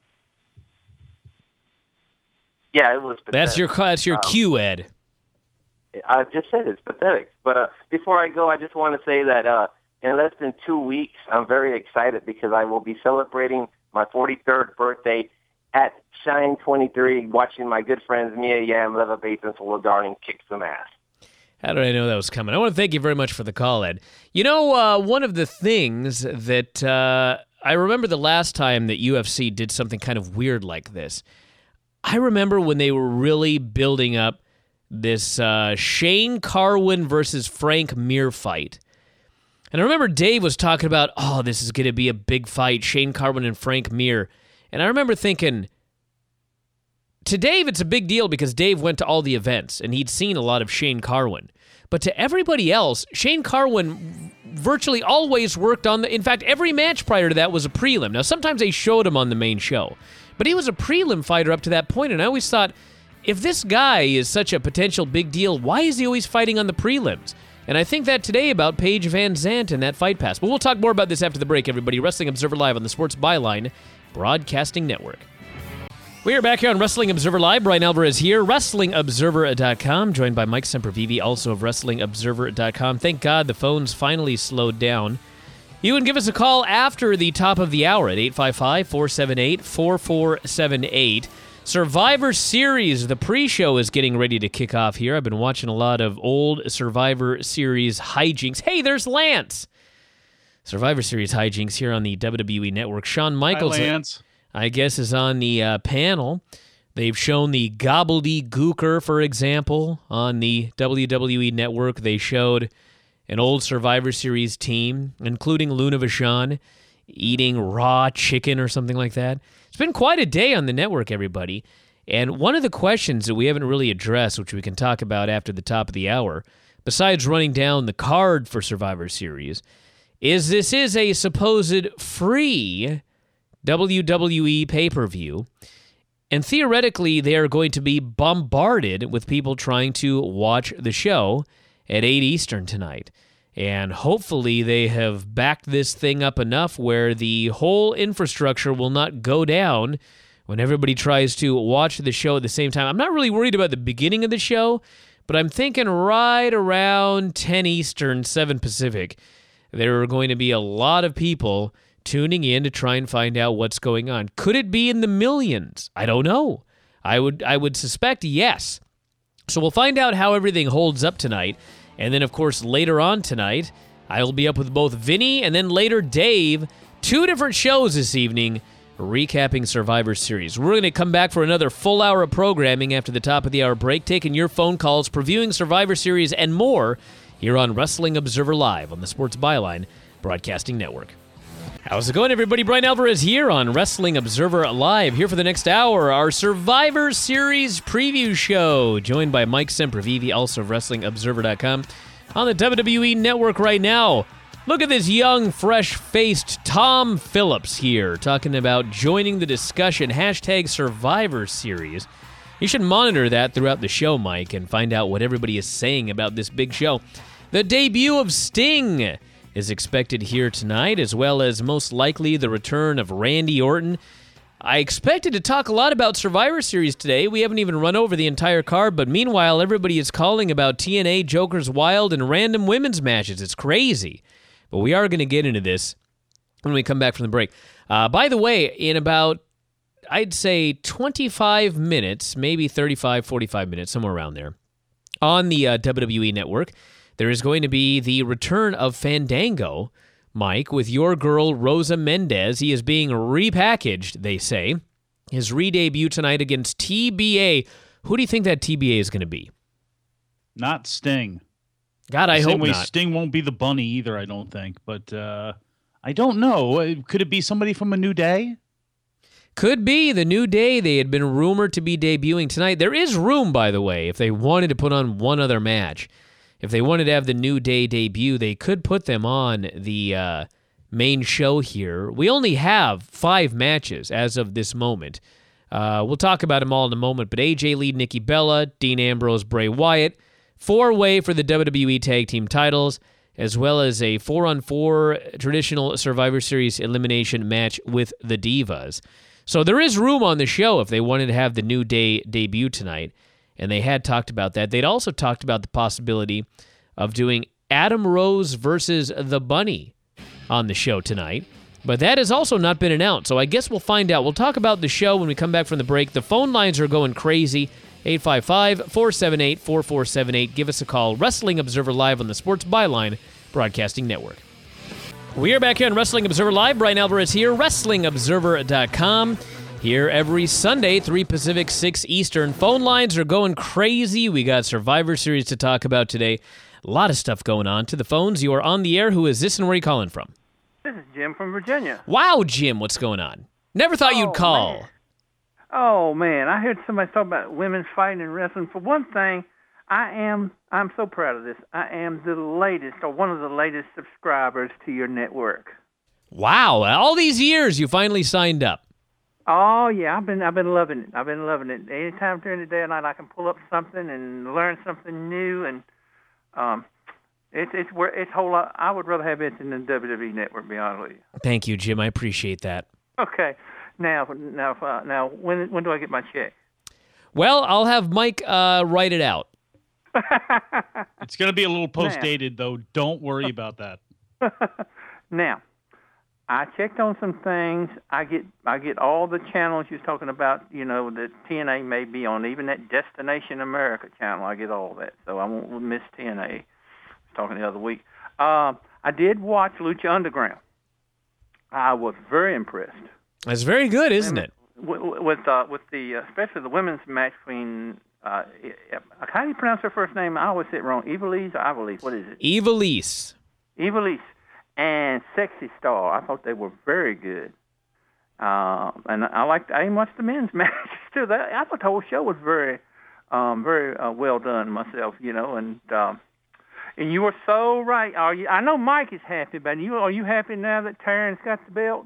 Yeah, it was pathetic.
That's your cue, Ed.
I just said it's pathetic. But before I go, I just want to say that in less than 2 weeks, I'm very excited because I will be celebrating my 43rd birthday at Shine 23, watching my good friends Mia Yam, Leva Bates, and Solar Darling kick some ass.
How did I know that was coming? I want to thank you very much for the call, Ed. One of the things that I remember the last time that UFC did something kind of weird like this, I remember when they were really building up this Shane Carwin versus Frank Mir fight. And I remember Dave was talking about, this is going to be a big fight, Shane Carwin and Frank Mir. And I remember thinking, to Dave, it's a big deal because Dave went to all the events and he'd seen a lot of Shane Carwin. But to everybody else, Shane Carwin virtually always worked on in fact, every match prior to that was a prelim. Now, sometimes they showed him on the main show. But he was a prelim fighter up to that point, and I always thought, if this guy is such a potential big deal, why is he always fighting on the prelims? And I think that today about Paige Van Zandt and that Fight Pass. But we'll talk more about this after the break, everybody. Wrestling Observer Live on the Sports Byline Broadcasting Network. We are back here on Wrestling Observer Live. Brian Alvarez here, WrestlingObserver.com, joined by Mike Sempervive, also of WrestlingObserver.com. Thank God the phones finally slowed down. You can give us a call after the top of the hour at 855-478-4478. Survivor Series, the pre-show is getting ready to kick off here. I've been watching a lot of old Survivor Series hijinks. Hey, there's Lance! Survivor Series hijinks here on the WWE Network. Shawn Michaels,
hi, Lance.
I guess, is on the panel. They've shown the Gobbledygooker, for example, on the WWE Network. They showed an old Survivor Series team, including Luna Vachon, eating raw chicken or something like that. It's been quite a day on the network, everybody. And one of the questions that we haven't really addressed, which we can talk about after the top of the hour, besides running down the card for Survivor Series, is this is a supposed free WWE pay-per-view. And theoretically, they are going to be bombarded with people trying to watch the show at 8 Eastern tonight. And hopefully they have backed this thing up enough where the whole infrastructure will not go down when everybody tries to watch the show at the same time. I'm not really worried about the beginning of the show, but I'm thinking right around 10 Eastern, 7 Pacific, there are going to be a lot of people tuning in to try and find out what's going on. Could it be in the millions? I don't know. I would suspect yes. So we'll find out how everything holds up tonight. And then, of course, later on tonight, I will be up with both Vinny and then later Dave. 2 different shows this evening recapping Survivor Series. We're going to come back for another full hour of programming after the top of the hour break, taking your phone calls, previewing Survivor Series, and more here on Wrestling Observer Live on the Sports Byline Broadcasting Network. How's it going, everybody? Brian Alvarez here on Wrestling Observer Live. Here for the next hour, our Survivor Series preview show, joined by Mike Sempervive, also of WrestlingObserver.com, on the WWE Network right now. Look at this young, fresh-faced Tom Phillips here, talking about joining the discussion, hashtag Survivor Series. You should monitor that throughout the show, Mike, and find out what everybody is saying about this big show. The debut of Sting is expected here tonight, as well as most likely the return of Randy Orton. I expected to talk a lot about Survivor Series today. We haven't even run over the entire card, but meanwhile, everybody is calling about TNA, Joker's Wild, and random women's matches. It's crazy. But we are going to get into this when we come back from the break. By the way, in about, I'd say 25 minutes, maybe 35, 45 minutes, somewhere around there, on the WWE Network, there is going to be the return of Fandango, Mike, with your girl Rosa Mendez. He is being repackaged, they say. His re-debut tonight against TBA. Who do you think that TBA is going to be?
Not Sting.
God, I hope not.
Sting won't be the bunny either, I don't think. But I don't know. Could it be somebody from A New Day?
Could be the New Day. They had been rumored to be debuting tonight. There is room, by the way, if they wanted to put on one other match. If they wanted to have the New Day debut, they could put them on the main show here. We only have 5 matches as of this moment. We'll talk about them all in a moment, but AJ Lee, Nikki Bella, Dean Ambrose, Bray Wyatt, 4-way for the WWE Tag Team titles, as well as a 4-on-4 traditional Survivor Series elimination match with the Divas. So there is room on the show if they wanted to have the New Day debut tonight, and they had talked about that. They'd also talked about the possibility of doing Adam Rose versus the Bunny on the show tonight, but that has also not been announced, so I guess we'll find out. We'll talk about the show when we come back from the break. The phone lines are going crazy. 855-478-4478. Give us a call. Wrestling Observer Live on the Sports Byline Broadcasting Network. We are back here on Wrestling Observer Live. Brian Alvarez here, WrestlingObserver.com. Here every Sunday, 3 Pacific, 6 Eastern. Phone lines are going crazy. We got Survivor Series to talk about today. A lot of stuff going on. To the phones, you are on the air. Who is this and where are you calling from?
This is Jim from Virginia.
Wow, Jim, what's going on? Never thought you'd call.
Man. Oh, man, I heard somebody talk about women's fighting and wrestling. For one thing, I'm so proud of this. I am the latest, or one of the latest subscribers to your network.
Wow, all these years you finally signed up.
Oh yeah, I've been loving it. I've been loving it. Anytime during the day or night, I can pull up something and learn something new, and it's a whole lot. I would rather have it than the WWE Network. Be honest with you.
Thank you, Jim. I appreciate that.
Okay, now, when do I get my check?
Well, I'll have Mike write it out.
It's going to be a little post-dated, though. Don't worry about that.
Now, I checked on some things. I get all the channels you're talking about, that TNA may be on, even that Destination America channel. I get all that, so I won't miss TNA. I was talking the other week. I did watch Lucha Underground. I was very impressed.
That's very good, isn't it?
With the especially the women's match between how do you pronounce her first name? I always say it wrong. Ivelisse or Ivelisse? What is it?
Ivelisse.
Ivelisse and Sexy Star. I thought they were very good. And I even watched the men's matches too. I thought the whole show was very well done myself. And you were so right. I know Mike is happy, but are you happy now that Terrence got the belt?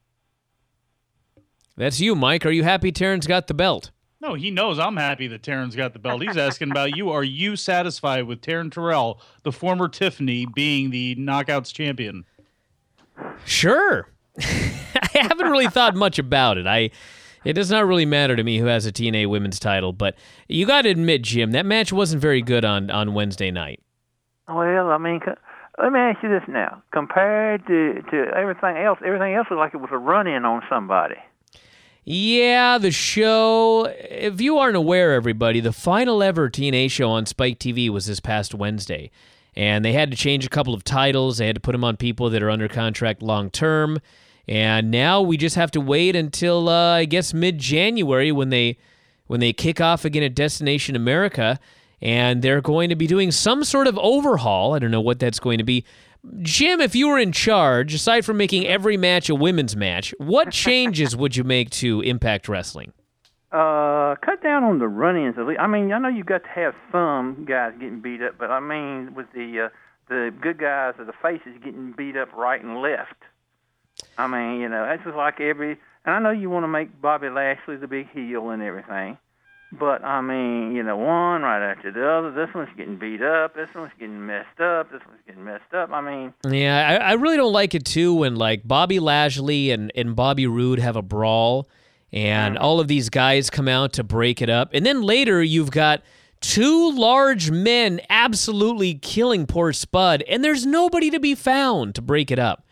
That's you, Mike. Are you happy Terrence got the belt?
No, he knows I'm happy that Terrence got the belt. He's asking about you. Are you satisfied with Taryn Terrell, the former Tiffany, being the Knockouts champion?
Sure. I haven't really thought much about it. It does not really matter to me who has a TNA women's title, but you got to admit, Jim, that match wasn't very good on Wednesday night.
Well, I mean, let me ask you this now. Compared to everything else looked like it was a run-in on somebody.
Yeah, the show, if you aren't aware, everybody, the final ever TNA show on Spike TV was this past Wednesday. And they had to change a couple of titles. They had to put them on people that are under contract long-term. And now we just have to wait until, I guess, mid-January when they kick off again at Destination America. And they're going to be doing some sort of overhaul. I don't know what that's going to be. Jim, if you were in charge, aside from making every match a women's match, what changes would you make to Impact Wrestling?
Cut down on the run-ins. I mean, I know you've got to have some guys getting beat up, but I mean, with the good guys or the faces getting beat up right and left. I mean, that's just like and I know you want to make Bobby Lashley the big heel and everything. But, I mean, one right after the other. This one's getting beat up. This one's getting messed up. This one's getting messed up. I mean...
Yeah, I really don't like it, too, when, like, Bobby Lashley and Bobby Roode have a brawl, and all of these guys come out to break it up. And then later, you've got 2 large men absolutely killing poor Spud, and there's nobody to be found to break it up.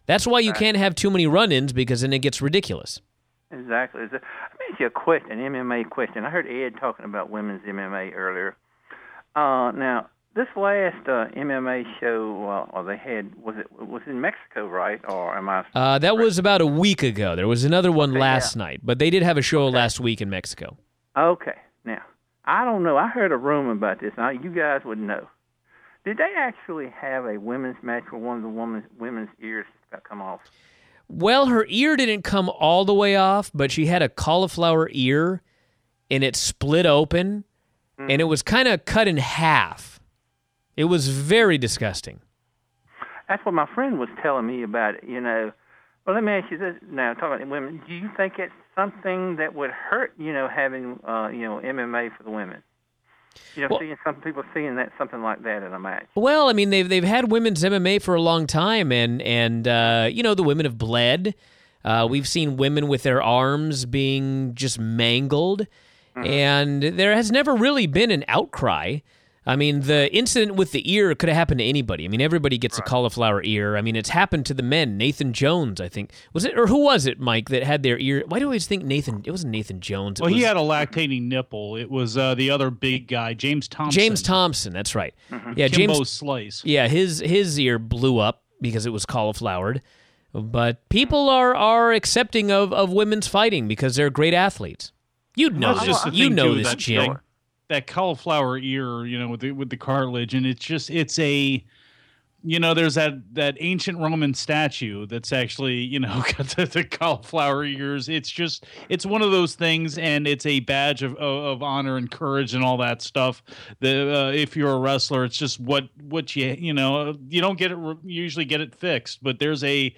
That's why you can't have too many run-ins, because then it gets ridiculous.
Exactly. Let me ask you a question, an MMA question. I heard Ed talking about women's MMA earlier. Now, this last MMA show they had, was in Mexico, right? Or am I?
That was about a week ago. There was another one last night, but they did have a show last week in Mexico.
Okay. Now, I don't know. I heard a rumor about this. Now, you guys would know. Did they actually have a women's match where one of the women's ears got come off?
Well, her ear didn't come all the way off, but she had a cauliflower ear, and it split open, and it was kind of cut in half. It was very disgusting.
That's what my friend was telling me about it, Well, let me ask you this now, talking about women. Do you think it's something that would hurt, having, MMA for the women? Seeing some people seeing something like that in a match.
Well, I mean, they've had women's MMA for a long time, and the women have bled. We've seen women with their arms being just mangled, and there has never really been an outcry. I mean, the incident with the ear could have happened to anybody. I mean, everybody gets a cauliflower ear. I mean, it's happened to the men. Nathan Jones, I think. Was it? Or who was it, Mike, that had their ear? Why do I always think Nathan? It wasn't Nathan Jones.
He had a lactating nipple. It was the other big guy, James Thompson.
James Thompson, that's right. Yeah,
Kimbo Slice.
Yeah, his ear blew up because it was cauliflowered. But people are accepting of women's fighting because they're great athletes. You'd know this. You know this, Jim.
That cauliflower ear, with the cartilage, and it's a, there's that ancient Roman statue that's actually, got the cauliflower ears. It's one of those things, and it's a badge of honor and courage and all that stuff. If you're a wrestler, it's just what you don't get it usually get it fixed, but there's a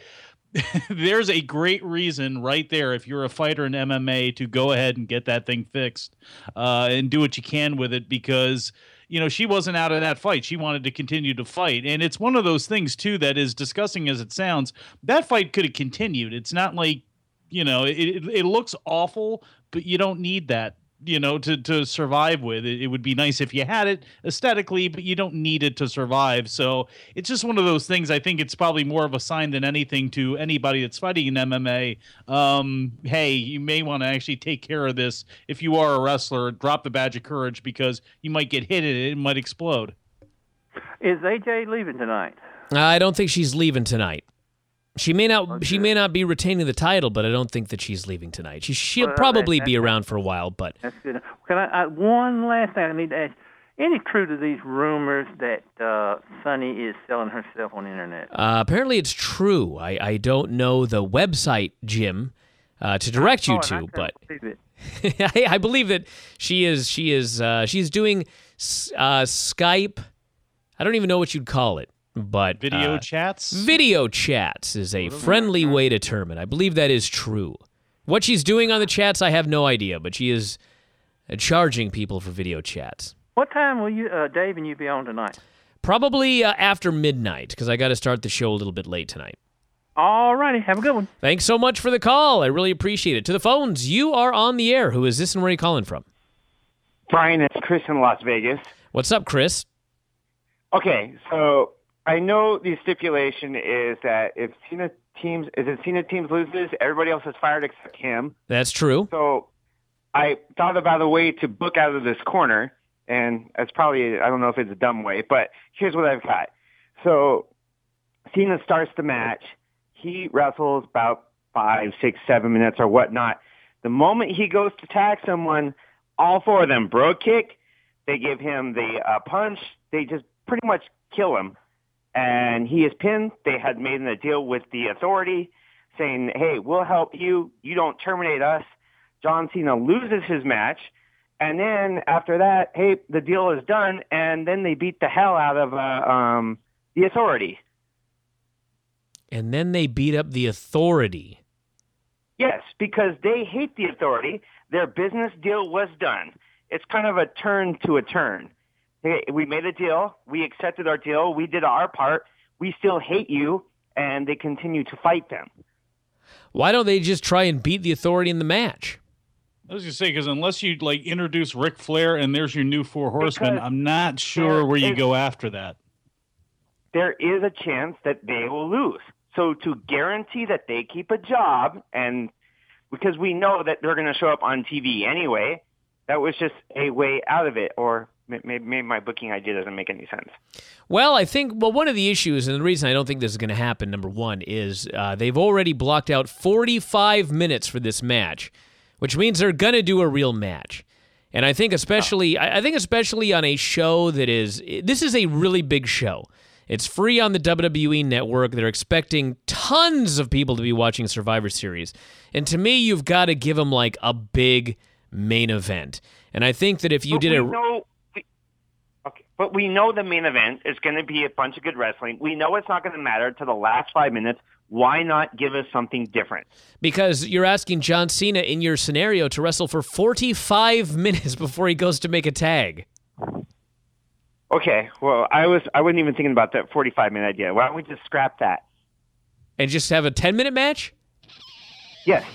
great reason right there, if you're a fighter in MMA, to go ahead and get that thing fixed and do what you can with it, because, she wasn't out of that fight. She wanted to continue to fight. And it's one of those things, too, that, as disgusting as it sounds, that fight could have continued. It's not like, it looks awful, but you don't need that, to survive with. It would be nice if you had it aesthetically, but you don't need it to survive. So it's just one of those things. I think it's probably more of a sign than anything to anybody that's fighting in MMA. Hey, you may want to actually take care of this. If you are a wrestler, drop the badge of courage, because you might get hit and it might explode.
Is AJ leaving tonight?
I don't think she's leaving tonight. She may not. Okay. She may not be retaining the title, but I don't think that she's leaving tonight. She'll probably be around for a while, but
that's good. Can I one last thing I need to ask? Any truth to these rumors that Sunny is selling herself on the internet?
Apparently, it's true. I don't know the website, Jim, to direct you to, but I believe that she is. She's doing Skype. I don't even know what you'd call it. But
video chats?
Video chats is a friendly way to term it. I believe that is true. What she's doing on the chats, I have no idea, but she is charging people for video chats.
What time will you, Dave, and you be on tonight?
Probably after midnight, because I got to start the show a little bit late tonight.
All righty. Have a good one.
Thanks so much for the call. I really appreciate it. To the phones, you are on the air. Who is this and where are you calling from?
Brian, it's Chris in Las Vegas.
What's up, Chris?
Okay, so I know the stipulation is that if Cena teams loses, everybody else is fired except him.
That's true.
So I thought about a way to book out of this corner, and it's probably, I don't know if it's a dumb way, but here's what I've got. So Cena starts the match. He wrestles about 5, 6, 7 minutes or whatnot. The moment he goes to tag someone, all four of them bro kick. They give him the punch. They just pretty much kill him. And he is pinned. They had made a deal with the Authority saying, hey, we'll help you. You don't terminate us. John Cena loses his match. And then after that, hey, the deal is done. And then they beat the hell out of the Authority.
And then they beat up the Authority.
Yes, because they hate the Authority. Their business deal was done. It's kind of a turn to a turn. Hey, we made a deal. We accepted our deal. We did our part. We still hate you, and they continue to fight them.
Why don't they just try and beat the Authority in the match?
I was going to say, because unless you introduce Ric Flair and there's your new Four Horsemen, I'm not sure where you go after that.
There is a chance that they will lose. So to guarantee that they keep a job, and because we know that they're going to show up on TV anyway, that was just a way out of it. Or maybe my booking idea doesn't make any sense.
Well, I think, one of the issues, and the reason I don't think this is going to happen, number one, is they've already blocked out 45 minutes for this match, which means they're going to do a real match. And I think especially on a show this is a really big show. It's free on the WWE Network. They're expecting tons of people to be watching Survivor Series. And to me, you've got to give them like a big main event. And I think that if you
But we know the main event is going to be a bunch of good wrestling. We know it's not going to matter to the last 5 minutes. Why not give us something different?
Because you're asking John Cena in your scenario to wrestle for 45 minutes before he goes to make a tag.
Okay, well, I wasn't even thinking about that 45-minute idea. Why don't we just scrap that?
And just have a 10-minute match?
Yes.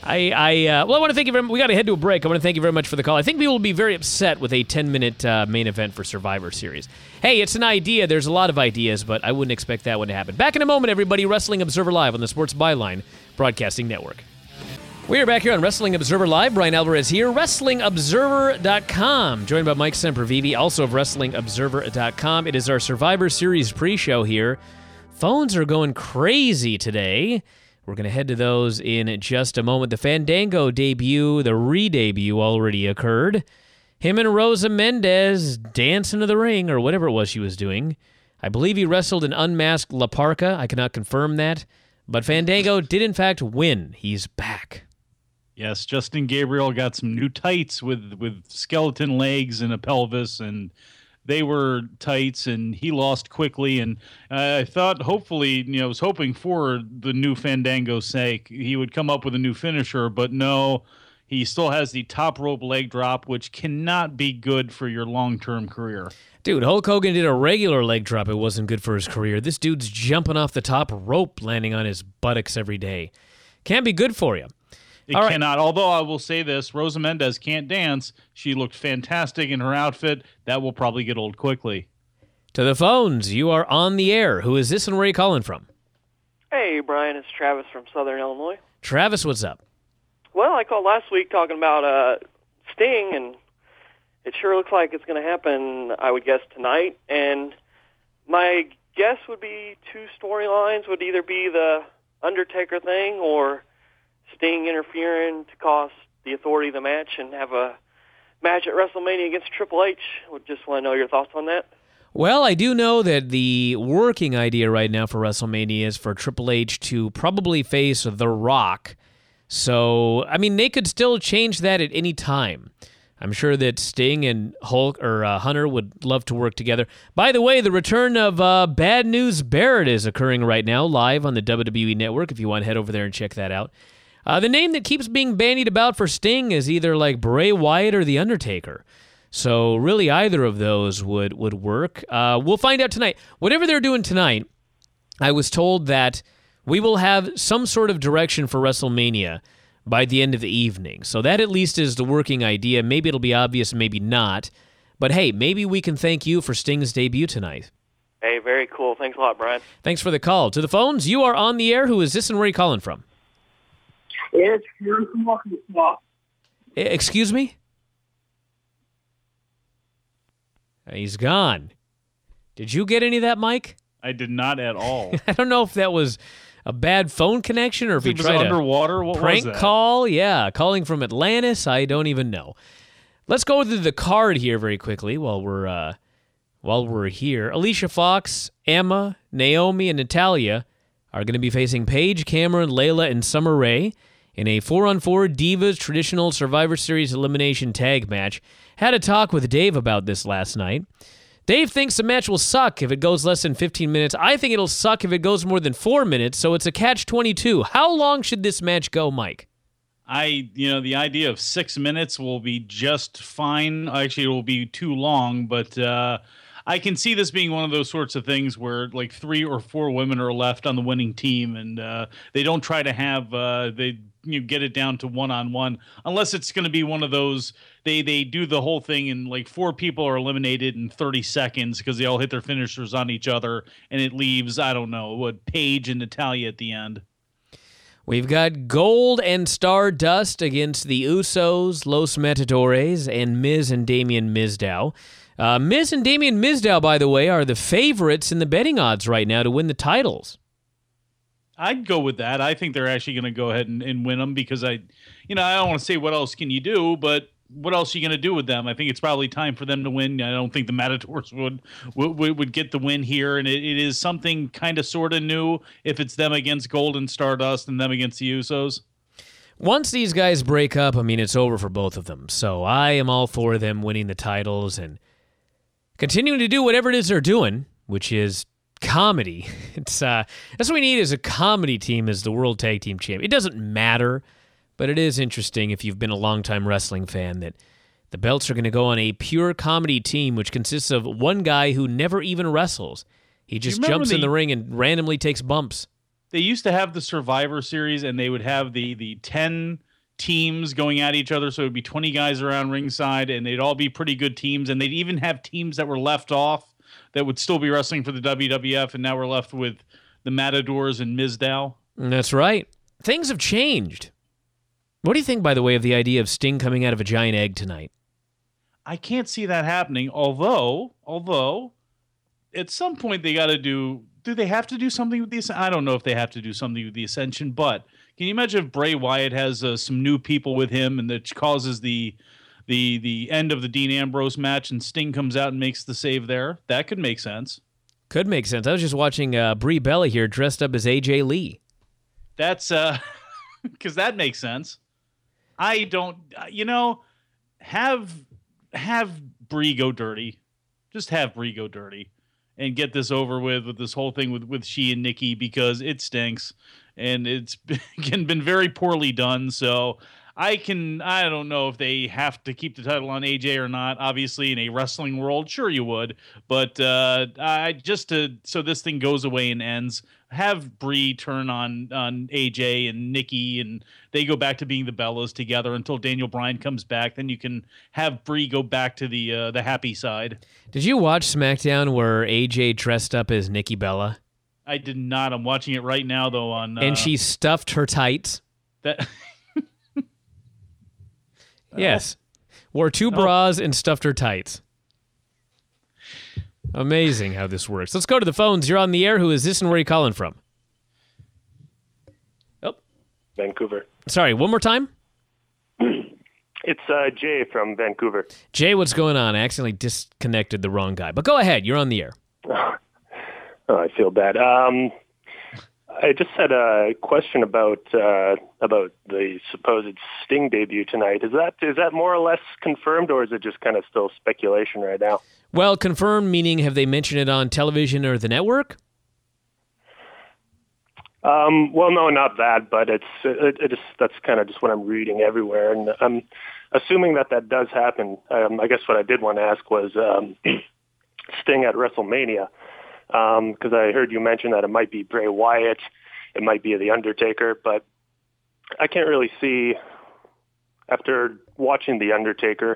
I want to thank you very much. We got to head to a break. I want to thank you very much for the call. I think people will be very upset with a 10-minute main event for Survivor Series. Hey, it's an idea. There's a lot of ideas, but I wouldn't expect that one to happen. Back in a moment, everybody. Wrestling Observer Live on the Sports Byline Broadcasting Network. We are back here on Wrestling Observer Live. Brian Alvarez here, WrestlingObserver.com. Joined by Mike Sempervive, also of WrestlingObserver.com. It is our Survivor Series pre-show here. Phones are going crazy today. We're going to head to those in just a moment. The Fandango debut, the re-debut already occurred. Him and Rosa Mendez dance into the ring, or whatever it was she was doing. I believe he wrestled an unmasked La Parca. I cannot confirm that. But Fandango did, in fact, win. He's back.
Yes, Justin Gabriel got some new tights with skeleton legs and a pelvis, and they were tights, and he lost quickly. And I thought, hopefully, I was hoping for the new Fandango's sake, he would come up with a new finisher, but no, he still has the top rope leg drop, which cannot be good for your long-term career.
Dude, Hulk Hogan did a regular leg drop. It wasn't good for his career. This dude's jumping off the top rope, landing on his buttocks every day. Can't be good for you.
It cannot. Although I will say this, Rosa Mendez can't dance. She looked fantastic in her outfit. That will probably get old quickly.
To the phones. You are on the air. Who is this and where are you calling from?
Hey, Brian. It's Travis from Southern Illinois.
Travis, what's up?
Well, I called last week talking about Sting, and it sure looks like it's going to happen, I would guess, tonight. And my guess would be two storylines would either be the Undertaker thing or Sting interfering to cost the Authority the match and have a match at WrestleMania against Triple H. Would just want to know your thoughts on that.
Well, I do know that the working idea right now for WrestleMania is for Triple H to probably face The Rock. So, I mean, they could still change that at any time. I'm sure that Sting and Hulk or Hunter would love to work together. By the way, the return of Bad News Barrett is occurring right now live on the WWE Network if you want to head over there and check that out. The name that keeps being bandied about for Sting is either like Bray Wyatt or The Undertaker. So really either of those would work. We'll find out tonight. Whatever they're doing tonight, I was told that we will have some sort of direction for WrestleMania by the end of the evening. So that at least is the working idea. Maybe it'll be obvious, maybe not. But hey, maybe we can thank you for Sting's debut tonight.
Hey, very cool. Thanks a lot, Brian.
Thanks for the call. To the phones, you are on the air. Who is this and where are you calling from?
It's Kieran from Arkansas.
Excuse me? He's gone. Did you get any of that, Mike?
I did not at all.
I don't know if that was a bad phone connection or if he tried
underwater. What
prank
was that?
call. Yeah, calling from Atlantis. I don't even know. Let's go through the card here very quickly while we're here. Alicia Fox, Emma, Naomi, and Natalya are going to be facing Paige, Cameron, Layla, and Summer Rae in a 4-on-4 Divas traditional Survivor Series elimination tag match. Had a talk with Dave about this last night. Dave thinks the match will suck if it goes less than 15 minutes. I think it'll suck if it goes more than 4 minutes, so it's a catch-22. How long should this match go, Mike?
The idea of 6 minutes will be just fine. Actually, it will be too long, but I can see this being one of those sorts of things where like 3 or 4 women are left on the winning team, and they don't try to have they get it down to one-on-one, unless it's going to be one of those they do the whole thing and like 4 people are eliminated in 30 seconds because they all hit their finishers on each other, and it leaves, I don't know, what, Paige and Natalya at the end.
We've got Gold and Stardust against the Usos, Los Matadores, and Miz and Damien Mizdow. Miz and Damien Mizdow, by the way, are the favorites in the betting odds right now to win the titles.
I'd go with that. I think they're actually going to go ahead and win them because I don't want to say what else can you do, but what else are you going to do with them? I think it's probably time for them to win. I don't think the Matadors would get the win here, and it is something kind of sort of new if it's them against Gold and Stardust and them against the Usos.
Once these guys break up, I mean, it's over for both of them. So I am all for them winning the titles and continuing to do whatever it is they're doing, which is comedy. It's that's what we need is a comedy team as the World Tag Team Champion. It doesn't matter, but it is interesting if you've been a longtime wrestling fan that the belts are going to go on a pure comedy team, which consists of one guy who never even wrestles. He just jumps in the ring and randomly takes bumps.
They used to have the Survivor Series, and they would have the 10 teams going at each other, so it would be 20 guys around ringside, and they'd all be pretty good teams, and they'd even have teams that were left off that would still be wrestling for the WWF, and now we're left with the Matadors and Mizdow.
That's right. Things have changed. What do you think, by the way, of the idea of Sting coming out of a giant egg tonight?
I can't see that happening, although at some point they got to do they have to do something with the Ascension? I don't know if they have to do something with the Ascension, but can you imagine if Bray Wyatt has some new people with him and that causes the end of the Dean Ambrose match and Sting comes out and makes the save there? That could make sense.
Could make sense. I was just watching Brie Bella here dressed up as AJ Lee.
That's because that makes sense. I don't, have Brie go dirty. Just have Brie go dirty and get this over with this whole thing with she and Nikki, because it stinks and it's been very poorly done. So I don't know if they have to keep the title on AJ or not. Obviously, in a wrestling world, sure you would, but so this thing goes away and ends. Have Brie turn on AJ and Nikki, and they go back to being the Bellas together until Daniel Bryan comes back. Then you can have Brie go back to the happy side.
Did you watch SmackDown where AJ dressed up as Nikki Bella?
I did not. I'm watching it right now though.
And she stuffed her tights.
That.
Yes. Wore 2 bras and stuffed her tights. Amazing how this works. Let's go to the phones. You're on the air. Who is this and where are you calling from? Oh.
Vancouver.
Sorry, one more time?
It's Jay from Vancouver.
Jay, what's going on? I accidentally disconnected the wrong guy. But go ahead. You're on the air.
Oh, I feel bad. I just had a question about the supposed Sting debut tonight. Is that more or less confirmed, or is it just kind of still speculation right now?
Well, confirmed meaning have they mentioned it on television or the network?
Well, no, not that, but that's kind of just what I'm reading everywhere, and I'm assuming that does happen. I guess what I did want to ask was Sting at WrestleMania. Because I heard you mention that it might be Bray Wyatt, it might be The Undertaker, but I can't really see, after watching The Undertaker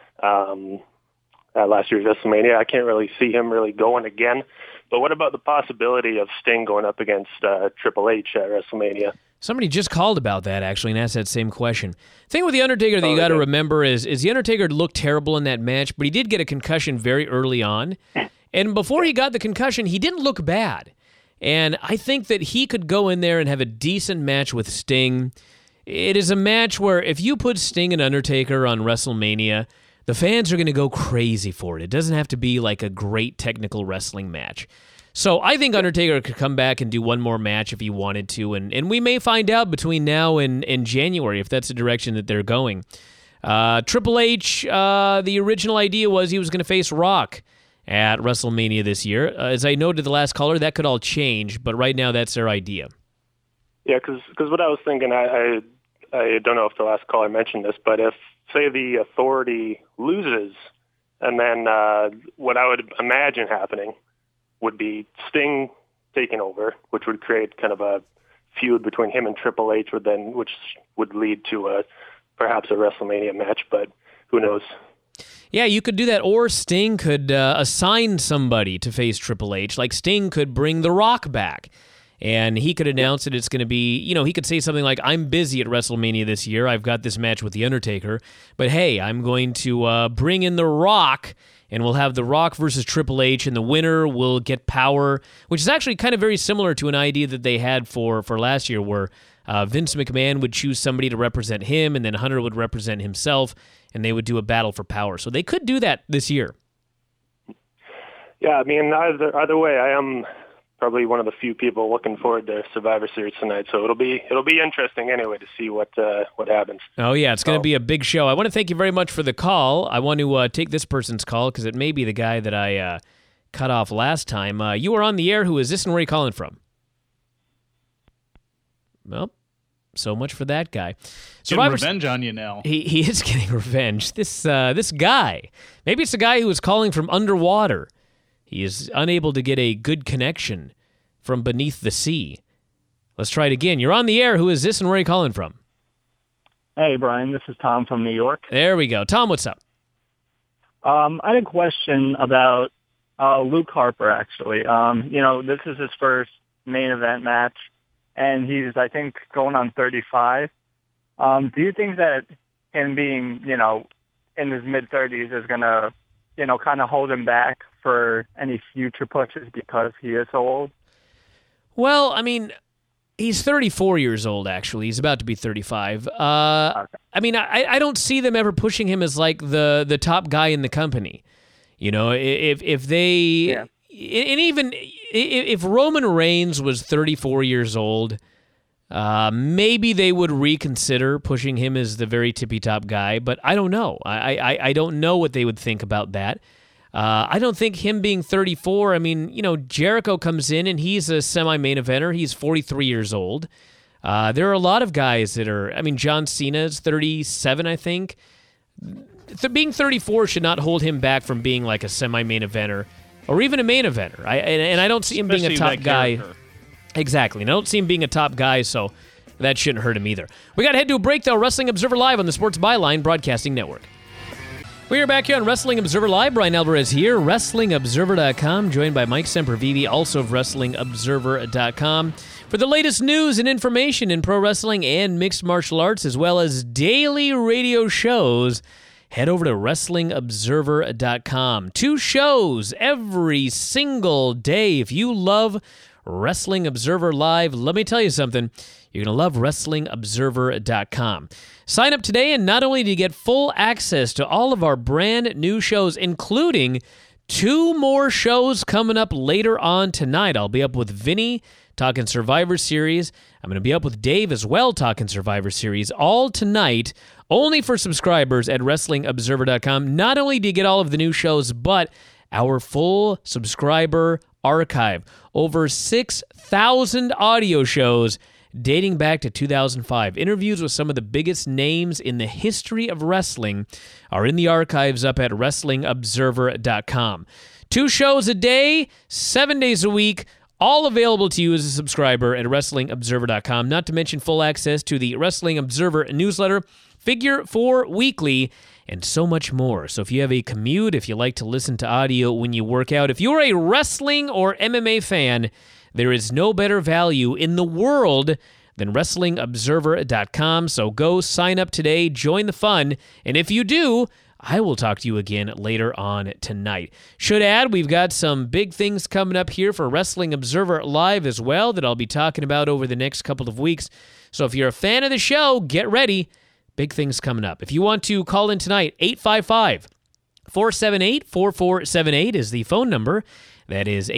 at last year's WrestleMania, I can't really see him really going again. But what about the possibility of Sting going up against Triple H at WrestleMania?
Somebody just called about that, actually, and asked that same question. The thing with The Undertaker that you got to remember is The Undertaker looked terrible in that match, but he did get a concussion very early on. And before he got the concussion, he didn't look bad. And I think that he could go in there and have a decent match with Sting. It is a match where if you put Sting and Undertaker on WrestleMania, the fans are going to go crazy for it. It doesn't have to be like a great technical wrestling match. So I think Undertaker could come back and do one more match if he wanted to. And we may find out between now and January if that's the direction that they're going. Triple H, the original idea was he was going to face Rock at WrestleMania this year. As I noted the last caller, that could all change, but right now that's their idea.
Yeah, because what I was thinking, I don't know if the last caller mentioned this, but if, say, the Authority loses, and then what I would imagine happening would be Sting taking over, which would create kind of a feud between him and Triple H which would lead to perhaps a WrestleMania match, but who knows?
Yeah, you could do that, or Sting could assign somebody to face Triple H. Like Sting could bring The Rock back, and he could announce that it's going to be, he could say something like, I'm busy at WrestleMania this year. I've got this match with The Undertaker, but hey, I'm going to bring in The Rock, and we'll have The Rock versus Triple H, and the winner will get power, which is actually kind of very similar to an idea that they had for last year, where Vince McMahon would choose somebody to represent him, and then Hunter would represent himself, and they would do a battle for power. So they could do that this year.
Yeah, I mean, either way, I am probably one of the few people looking forward to Survivor Series tonight. So it'll be interesting anyway to see what happens.
Oh yeah, it's going to be a big show. I want to thank you very much for the call. I want to take this person's call because it may be the guy that I cut off last time. You are on the air. Who is this, and where are you calling from? Well, so much for that guy.
Getting revenge on you now.
He is getting revenge. This guy. Maybe it's the guy who was calling from underwater. He is unable to get a good connection from beneath the sea. Let's try it again. You're on the air. Who is this, and where are you calling from?
Hey, Brian. This is Tom from New York.
There we go. Tom, what's up?
I had a question about Luke Harper, actually. This is his first main event match, and he's, I think, going on 35. Do you think that him being, in his mid-30s is going to, kind of hold him back for any future pushes because he is so old?
Well, I mean, he's 34 years old, actually. He's about to be 35. Okay. I mean, I don't see them ever pushing him as, like, the top guy in the company. If they... Yeah. And even if Roman Reigns was 34 years old, maybe they would reconsider pushing him as the very tippy-top guy, but I don't know. I don't know what they would think about that. I don't think him being 34, I mean, Jericho comes in and he's a semi-main eventer. He's 43 years old. There are a lot of guys that are, John Cena is 37, I think. Being 34 should not hold him back from being like a semi-main eventer or even a main eventer. I don't see him being a top guy. Exactly. And I don't see him being a top guy, so that shouldn't hurt him either. We got to head to a break, though. Wrestling Observer Live on the Sports Byline Broadcasting Network. We are back here on Wrestling Observer Live. Brian Alvarez here, WrestlingObserver.com, joined by Mike Sempervive, also of WrestlingObserver.com, for the latest news and information in pro wrestling and mixed martial arts, as well as daily radio shows. Head over to WrestlingObserver.com. 2 shows every single day. If you love Wrestling Observer Live, let me tell you something. You're going to love WrestlingObserver.com. Sign up today, and not only do you get full access to all of our brand new shows, including 2 more shows coming up later on tonight. I'll be up with Vinny talking Survivor Series. I'm going to be up with Dave as well talking Survivor Series, all tonight, only for subscribers at WrestlingObserver.com. Not only do you get all of the new shows, but our full subscriber archive. Over 6,000 audio shows dating back to 2005. Interviews with some of the biggest names in the history of wrestling are in the archives up at WrestlingObserver.com. 2 shows a day, 7 days a week, all available to you as a subscriber at WrestlingObserver.com, not to mention full access to the Wrestling Observer newsletter, Figure 4 Weekly, and so much more. So if you have a commute, if you like to listen to audio when you work out, if you're a wrestling or MMA fan, there is no better value in the world than WrestlingObserver.com. So go sign up today, join the fun, and if you do, I will talk to you again later on tonight. Should add, we've got some big things coming up here for Wrestling Observer Live as well that I'll be talking about over the next couple of weeks. So if you're a fan of the show, get ready. Big things coming up. If you want to call in tonight, 855-478-4478 is the phone number. That is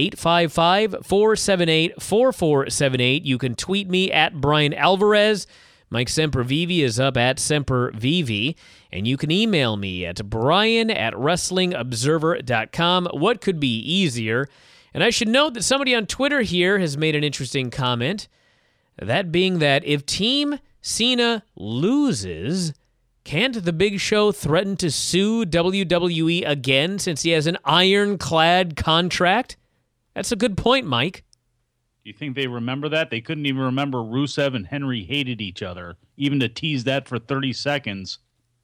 855-478-4478. You can tweet me at Brian Alvarez. Mike Sempervive is up at Sempervive. And you can email me at brian@wrestlingobserver.com. What could be easier? And I should note that somebody on Twitter here has made an interesting comment. That being that if Team Cena loses, can't the Big Show threaten to sue WWE again since he has an ironclad contract? That's a good point, Mike.
Do you think they remember that? They couldn't even remember Rusev and Henry hated each other, even to tease that for 30 seconds.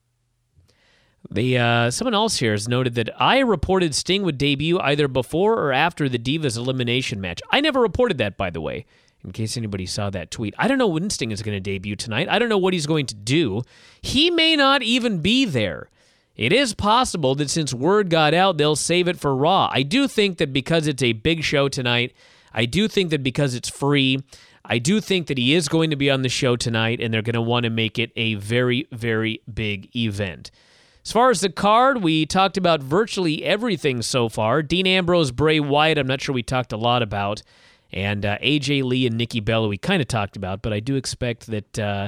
Someone else here has noted that I reported Sting would debut either before or after the Divas elimination match. I never reported that, by the way, in case anybody saw that tweet. I don't know when Sting is going to debut tonight. I don't know what he's going to do. He may not even be there. It is possible that since word got out, they'll save it for Raw. I do think that because it's a big show tonight, I do think that because it's free, I do think that he is going to be on the show tonight, and they're going to want to make it a very, very big event. As far as the card, we talked about virtually everything so far. Dean Ambrose, Bray Wyatt, I'm not sure we talked a lot about. And AJ Lee and Nikki Bella, we kind of talked about, but I do expect that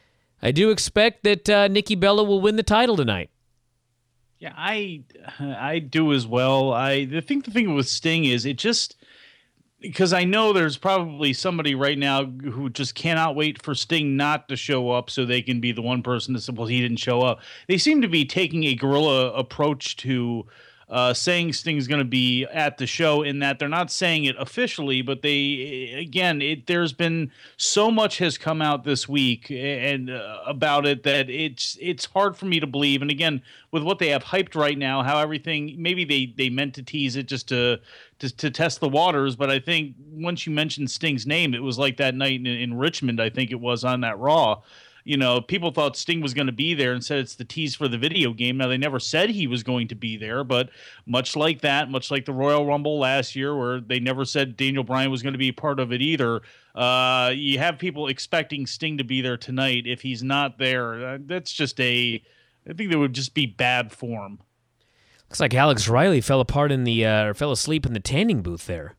Nikki Bella will win the title tonight.
Yeah, I do as well. The thing with Sting is it just, because I know there's probably somebody right now who just cannot wait for Sting not to show up so they can be the one person that says, well, he didn't show up. They seem to be taking a guerrilla approach to saying Sting's going to be at the show, in that they're not saying it officially, but there's been so much has come out this week and about it that it's hard for me to believe. And again, with what they have hyped right now, how everything, maybe they meant to tease it just to test the waters. But I think once you mentioned Sting's name, it was like that night in Richmond, I think it was, on that Raw. You know, people thought Sting was going to be there and said it's the tease for the video game. Now, they never said he was going to be there, but much like that, much like the Royal Rumble last year where they never said Daniel Bryan was going to be a part of it either, you have people expecting Sting to be there tonight. If he's not there, that's just I think that would just be bad form.
Looks like Alex Riley fell asleep in the tanning booth there.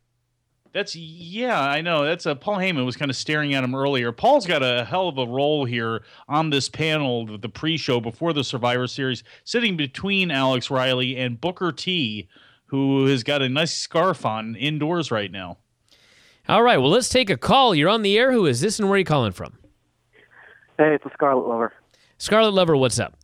I know. Paul Heyman was kind of staring at him earlier. Paul's got a hell of a role here on this panel, the pre-show before the Survivor Series, sitting between Alex Riley and Booker T, who has got a nice scarf on indoors right now.
All right, well, let's take a call. You're on the air. Who is this and where are you calling from?
Hey, it's a Scarlet Lover.
Scarlet Lover, what's up?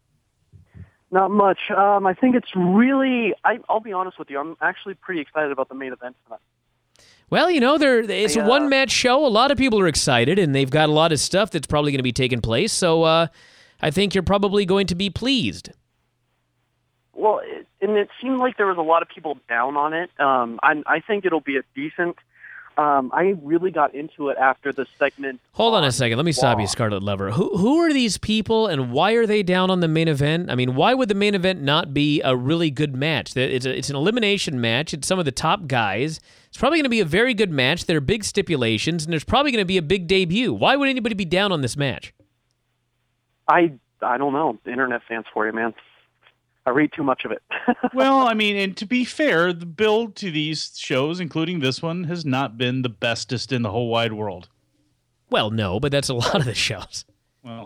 Not much. I think it's really, I'll be honest with you, I'm actually pretty excited about the main event tonight.
Well, you know, it's a one-match show. A lot of people are excited, and they've got a lot of stuff that's probably going to be taking place. So I think you're probably going to be pleased.
Well, it seemed like there was a lot of people down on it. I think it'll be a decent. I really got into it after the segment.
Hold on a second. Let me stop you, Scarlet Lover. Who are these people, and why are they down on the main event? I mean, why would the main event not be a really good match? It's an elimination match. It's some of the top guys. It's probably going to be a very good match. There are big stipulations, and there's probably going to be a big debut. Why would anybody be down on this match?
I don't know. The internet fans for you, man. I read too much of it.
Well, I mean, and to be fair, the build to these shows, including this one, has not been the bestest in the whole wide world.
Well, no, but that's a lot of the shows.
Well,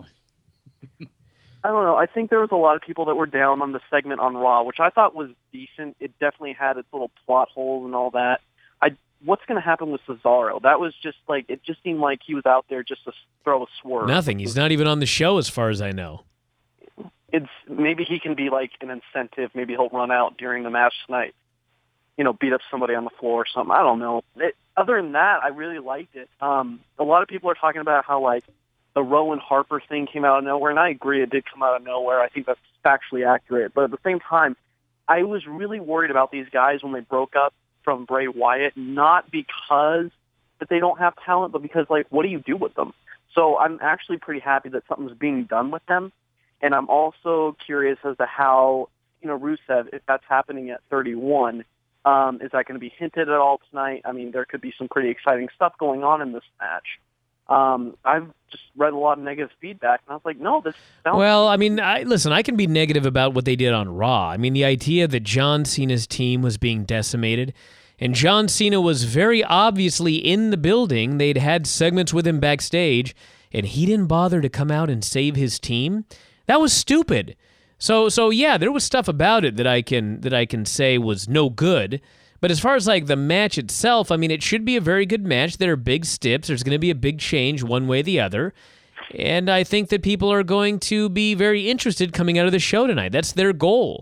I don't know. I think there was a lot of people that were down on the segment on Raw, which I thought was decent. It definitely had its little plot holes and all that. What's going to happen with Cesaro? That was just like, it just seemed like he was out there just to throw a swerve.
Nothing. He's not even on the show as far as I know.
Maybe he can be like an incentive. Maybe he'll run out during the match tonight, beat up somebody on the floor or something. I don't know. Other than that, I really liked it. A lot of people are talking about how like the Rowan Harper thing came out of nowhere, and I agree it did come out of nowhere. I think that's factually accurate. But at the same time, I was really worried about these guys when they broke up from Bray Wyatt, not because that they don't have talent, but because like, what do you do with them? So I'm actually pretty happy that something's being done with them. And I'm also curious as to how, Rusev, if that's happening at 31, is that going to be hinted at all tonight? I mean, there could be some pretty exciting stuff going on in this match. I've just read a lot of negative feedback, and I was like, no, this sounds...
Well, I mean, listen, I can be negative about what they did on Raw. I mean, the idea that John Cena's team was being decimated, and John Cena was very obviously in the building. They'd had segments with him backstage, and he didn't bother to come out and save his team. That was stupid. So yeah, there was stuff about it that I can say was no good. But as far as like the match itself, I mean, it should be a very good match. There are big steps. There's going to be a big change one way or the other. And I think that people are going to be very interested coming out of the show tonight. That's their goal.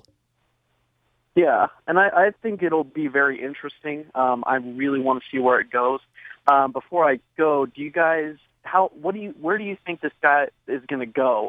Yeah, and I think it'll be very interesting. I really want to see where it goes. before I go, do you guys where do you think this guy is going to go?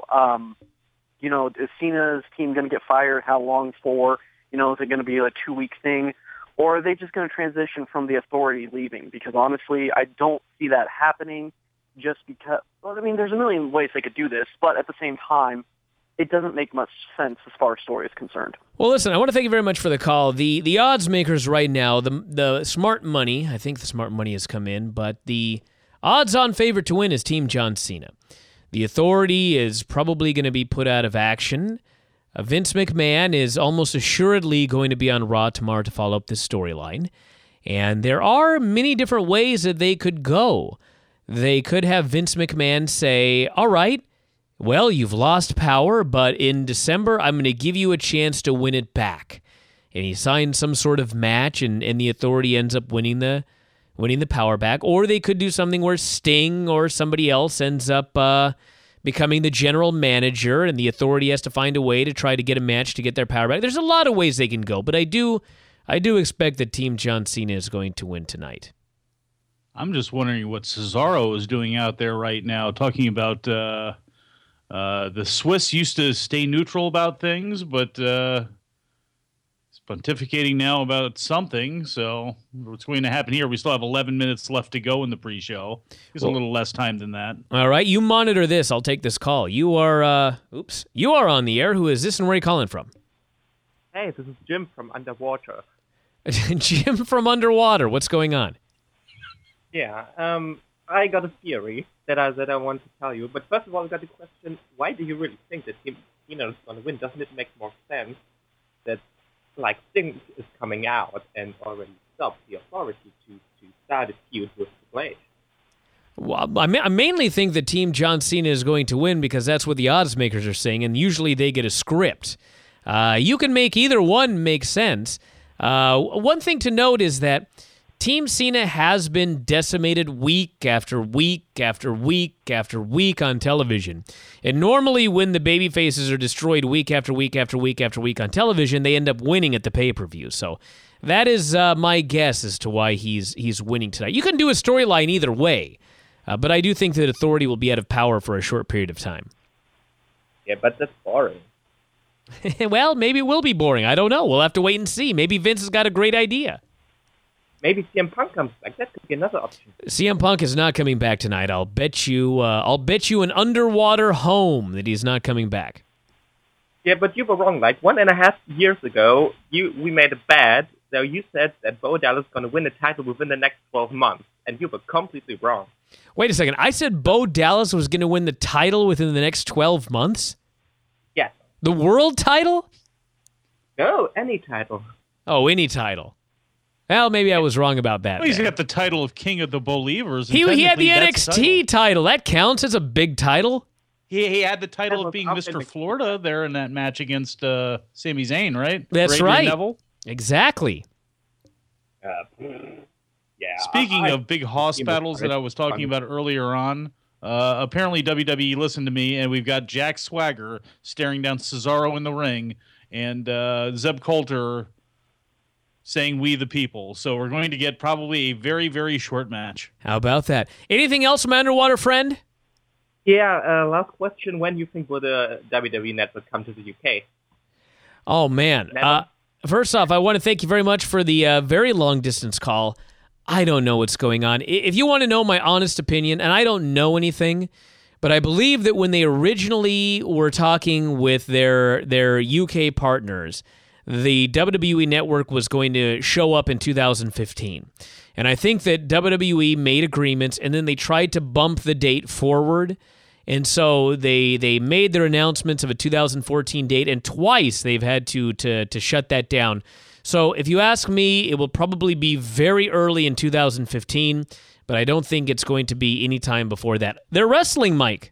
Is Cena's team going to get fired? How long for? Is it going to be a 2-week thing? Or are they just going to transition from the Authority leaving? Because honestly, I don't see that happening just because, there's a million ways they could do this, but at the same time, it doesn't make much sense as far as story is concerned.
Well, listen, I want to thank you very much for the call. The odds makers right now, the smart money, I think the smart money has come in, but the odds-on favorite to win is Team John Cena. The Authority is probably going to be put out of action. Vince McMahon is almost assuredly going to be on Raw tomorrow to follow up this storyline. And there are many different ways that they could go. They could have Vince McMahon say, all right, well, you've lost power, but in December, I'm going to give you a chance to win it back. And he signs some sort of match, and the Authority ends up winning the power back. Or they could do something where Sting or somebody else ends up becoming the general manager, and the Authority has to find a way to try to get a match to get their power back. There's a lot of ways they can go, but I do expect that Team John Cena is going to win tonight.
I'm just wondering what Cesaro is doing out there right now, talking about the Swiss used to stay neutral about things, but he's pontificating now about something. So what's going to happen here? We still have 11 minutes left to go in the pre-show. There's a little less time than that.
All right, you monitor this. I'll take this call. You are you are on the air. Who is this, and where are you calling from?
Hey, this is Jim from Underwater.
Jim from Underwater. What's going on?
Yeah, I got a theory that I want to tell you. But first of all, I got the question: why do you really think that Team Cena is going to win? Doesn't it make more sense that Sting is coming out and already stopped the Authority to start a feud with Triple H?
Well, I mainly think that Team John Cena is going to win because that's what the odds makers are saying, and usually they get a script. You can make either one make sense. One thing to note is that Team Cena has been decimated week after week after week after week on television. And normally when the babyfaces are destroyed week after week after week after week on television, they end up winning at the pay-per-view. So that is my guess as to why he's winning tonight. You can do a storyline either way, but I do think that Authority will be out of power for a short period of time.
Yeah, but that's boring.
Well, maybe it will be boring. I don't know. We'll have to wait and see. Maybe Vince has got a great idea.
Maybe CM Punk comes back. That could be another option.
CM Punk is not coming back tonight. I'll bet you an underwater home that he's not coming back.
Yeah, but you were wrong. 1.5 years ago, we made a bet. So you said that Bo Dallas is going to win the title within the next 12 months, and you were completely wrong.
Wait a second. I said Bo Dallas was going to win the title within the next 12 months?
Yes.
The world title?
No, any title.
Oh, any title. Well, maybe I was wrong about that.
Well, he's got the title of King of the Believers.
He had the NXT title. That counts as a big title.
He had the title of being Mr. Florida there in that match against Sami Zayn, right?
That's
Adrian
right.
Neville.
Exactly.
Yeah.
Speaking of big hoss battles that I was talking about earlier on, apparently WWE listened to me, and we've got Jack Swagger staring down Cesaro in the ring, and Zeb Coulter saying "We the People." So we're going to get probably a very, very short match.
How about that? Anything else from Underwater, friend?
Yeah, last question. When do you think will the WWE Network come to the UK?
Oh, man. First off, I want to thank you very much for the very long-distance call. I don't know what's going on. If you want to know my honest opinion, and I don't know anything, but I believe that when they originally were talking with their UK partners, the WWE Network was going to show up in 2015. And I think that WWE made agreements, and then they tried to bump the date forward. And so they made their announcements of a 2014 date, and twice they've had to shut that down. So if you ask me, it will probably be very early in 2015, but I don't think it's going to be any time before that. They're wrestling, Mike.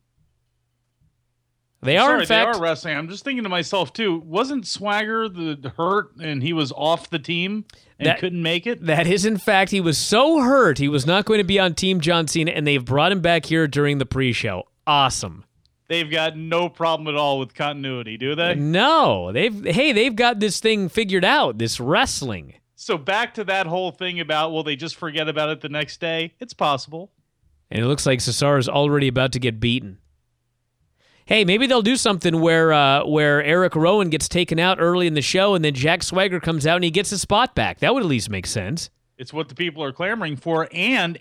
They are, in fact.
They are wrestling. I'm just thinking to myself, too, wasn't Swagger hurt and he was off the team and couldn't make it?
That is, in fact, he was so hurt he was not going to be on Team John Cena, and they've brought him back here during the pre-show. Awesome.
They've got no problem at all with continuity, do they?
No. They've got this thing figured out, this wrestling.
So back to that whole thing about, will they just forget about it the next day? It's possible.
And it looks like Cesaro's already about to get beaten. Hey, maybe they'll do something where Eric Rowan gets taken out early in the show, and then Jack Swagger comes out and he gets his spot back. That would at least make sense.
It's what the people are clamoring for, and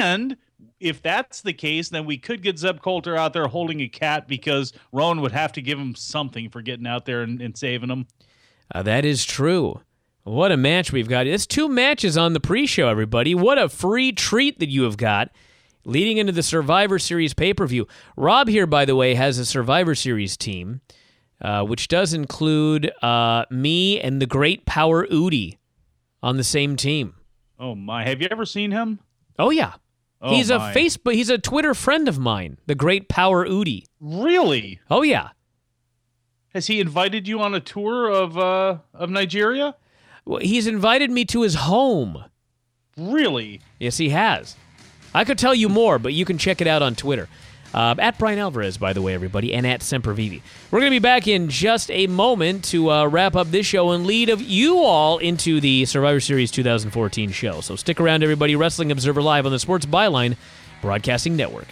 if that's the case, then we could get Zeb Coulter out there holding a cat, because Rowan would have to give him something for getting out there and saving him.
That is true. What a match we've got. It's 2 matches on the pre-show, everybody. What a free treat that you have got leading into the Survivor Series pay-per-view. Rob here, by the way, has a Survivor Series team, which does include me and the Great Power Udi on the same team.
Oh, my. Have you ever seen him?
Oh, yeah.
Oh,
he's
my.
he's a Twitter friend of mine, the Great Power Udi.
Really?
Oh, yeah.
Has he invited you on a tour of Nigeria?
Well, he's invited me to his home.
Really?
Yes, he has. I could tell you more, but you can check it out on Twitter. At Brian Alvarez, by the way, everybody, and at Sempervivi. We're going to be back in just a moment to wrap up this show and lead of you all into the Survivor Series 2014 show. So stick around, everybody. Wrestling Observer Live on the Sports Byline Broadcasting Network.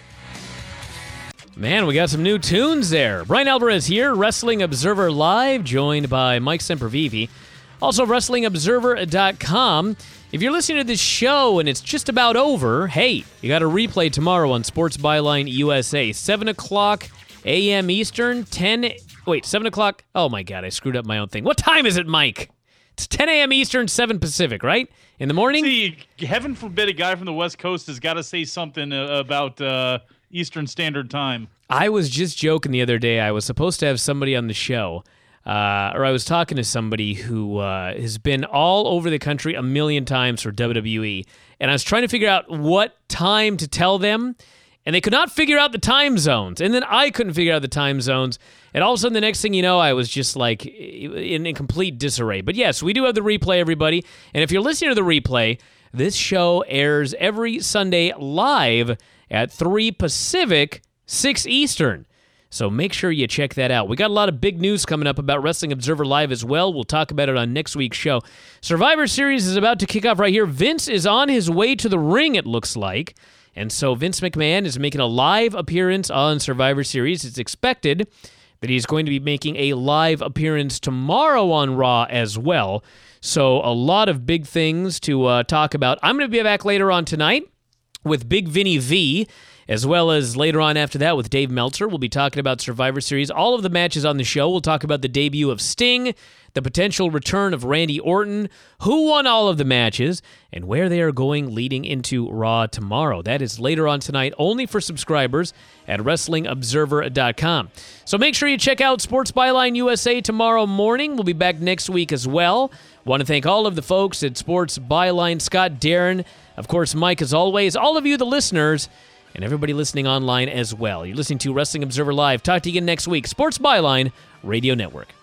Man, we got some new tunes there. Brian Alvarez here, Wrestling Observer Live, joined by Mike Sempervivi. Also, WrestlingObserver.com. If you're listening to this show and it's just about over, hey, you got a replay tomorrow on Sports Byline USA. 7 o'clock a.m. Eastern, 7 o'clock. Oh, my God, I screwed up my own thing. What time is it, Mike? It's 10 a.m. Eastern, 7 Pacific, right? In the morning?
See, heaven forbid a guy from the West Coast has got to say something about Eastern Standard Time.
I was just joking the other day. I was supposed to have somebody on the show, or I was talking to somebody who has been all over the country a million times for WWE, and I was trying to figure out what time to tell them, and they could not figure out the time zones, and then I couldn't figure out the time zones, and all of a sudden the next thing you know, I was just like in complete disarray. But yes, we do have the replay, everybody, and if you're listening to the replay, this show airs every Sunday live at 3 Pacific, 6 Eastern. So make sure you check that out. We got a lot of big news coming up about Wrestling Observer Live as well. We'll talk about it on next week's show. Survivor Series is about to kick off right here. Vince is on his way to the ring, it looks like. And so Vince McMahon is making a live appearance on Survivor Series. It's expected that he's going to be making a live appearance tomorrow on Raw as well. So a lot of big things to talk about. I'm going to be back later on tonight with Big Vinny V, as well as later on after that with Dave Meltzer. We'll be talking about Survivor Series, all of the matches on the show. We'll talk about the debut of Sting, the potential return of Randy Orton, who won all of the matches, and where they are going leading into Raw tomorrow. That is later on tonight, only for subscribers at WrestlingObserver.com. So make sure you check out Sports Byline USA tomorrow morning. We'll be back next week as well. Want to thank all of the folks at Sports Byline, Scott, Darren, of course, Mike, as always, all of you, the listeners, and everybody listening online as well. You're listening to Wrestling Observer Live. Talk to you again next week. Sports Byline Radio Network.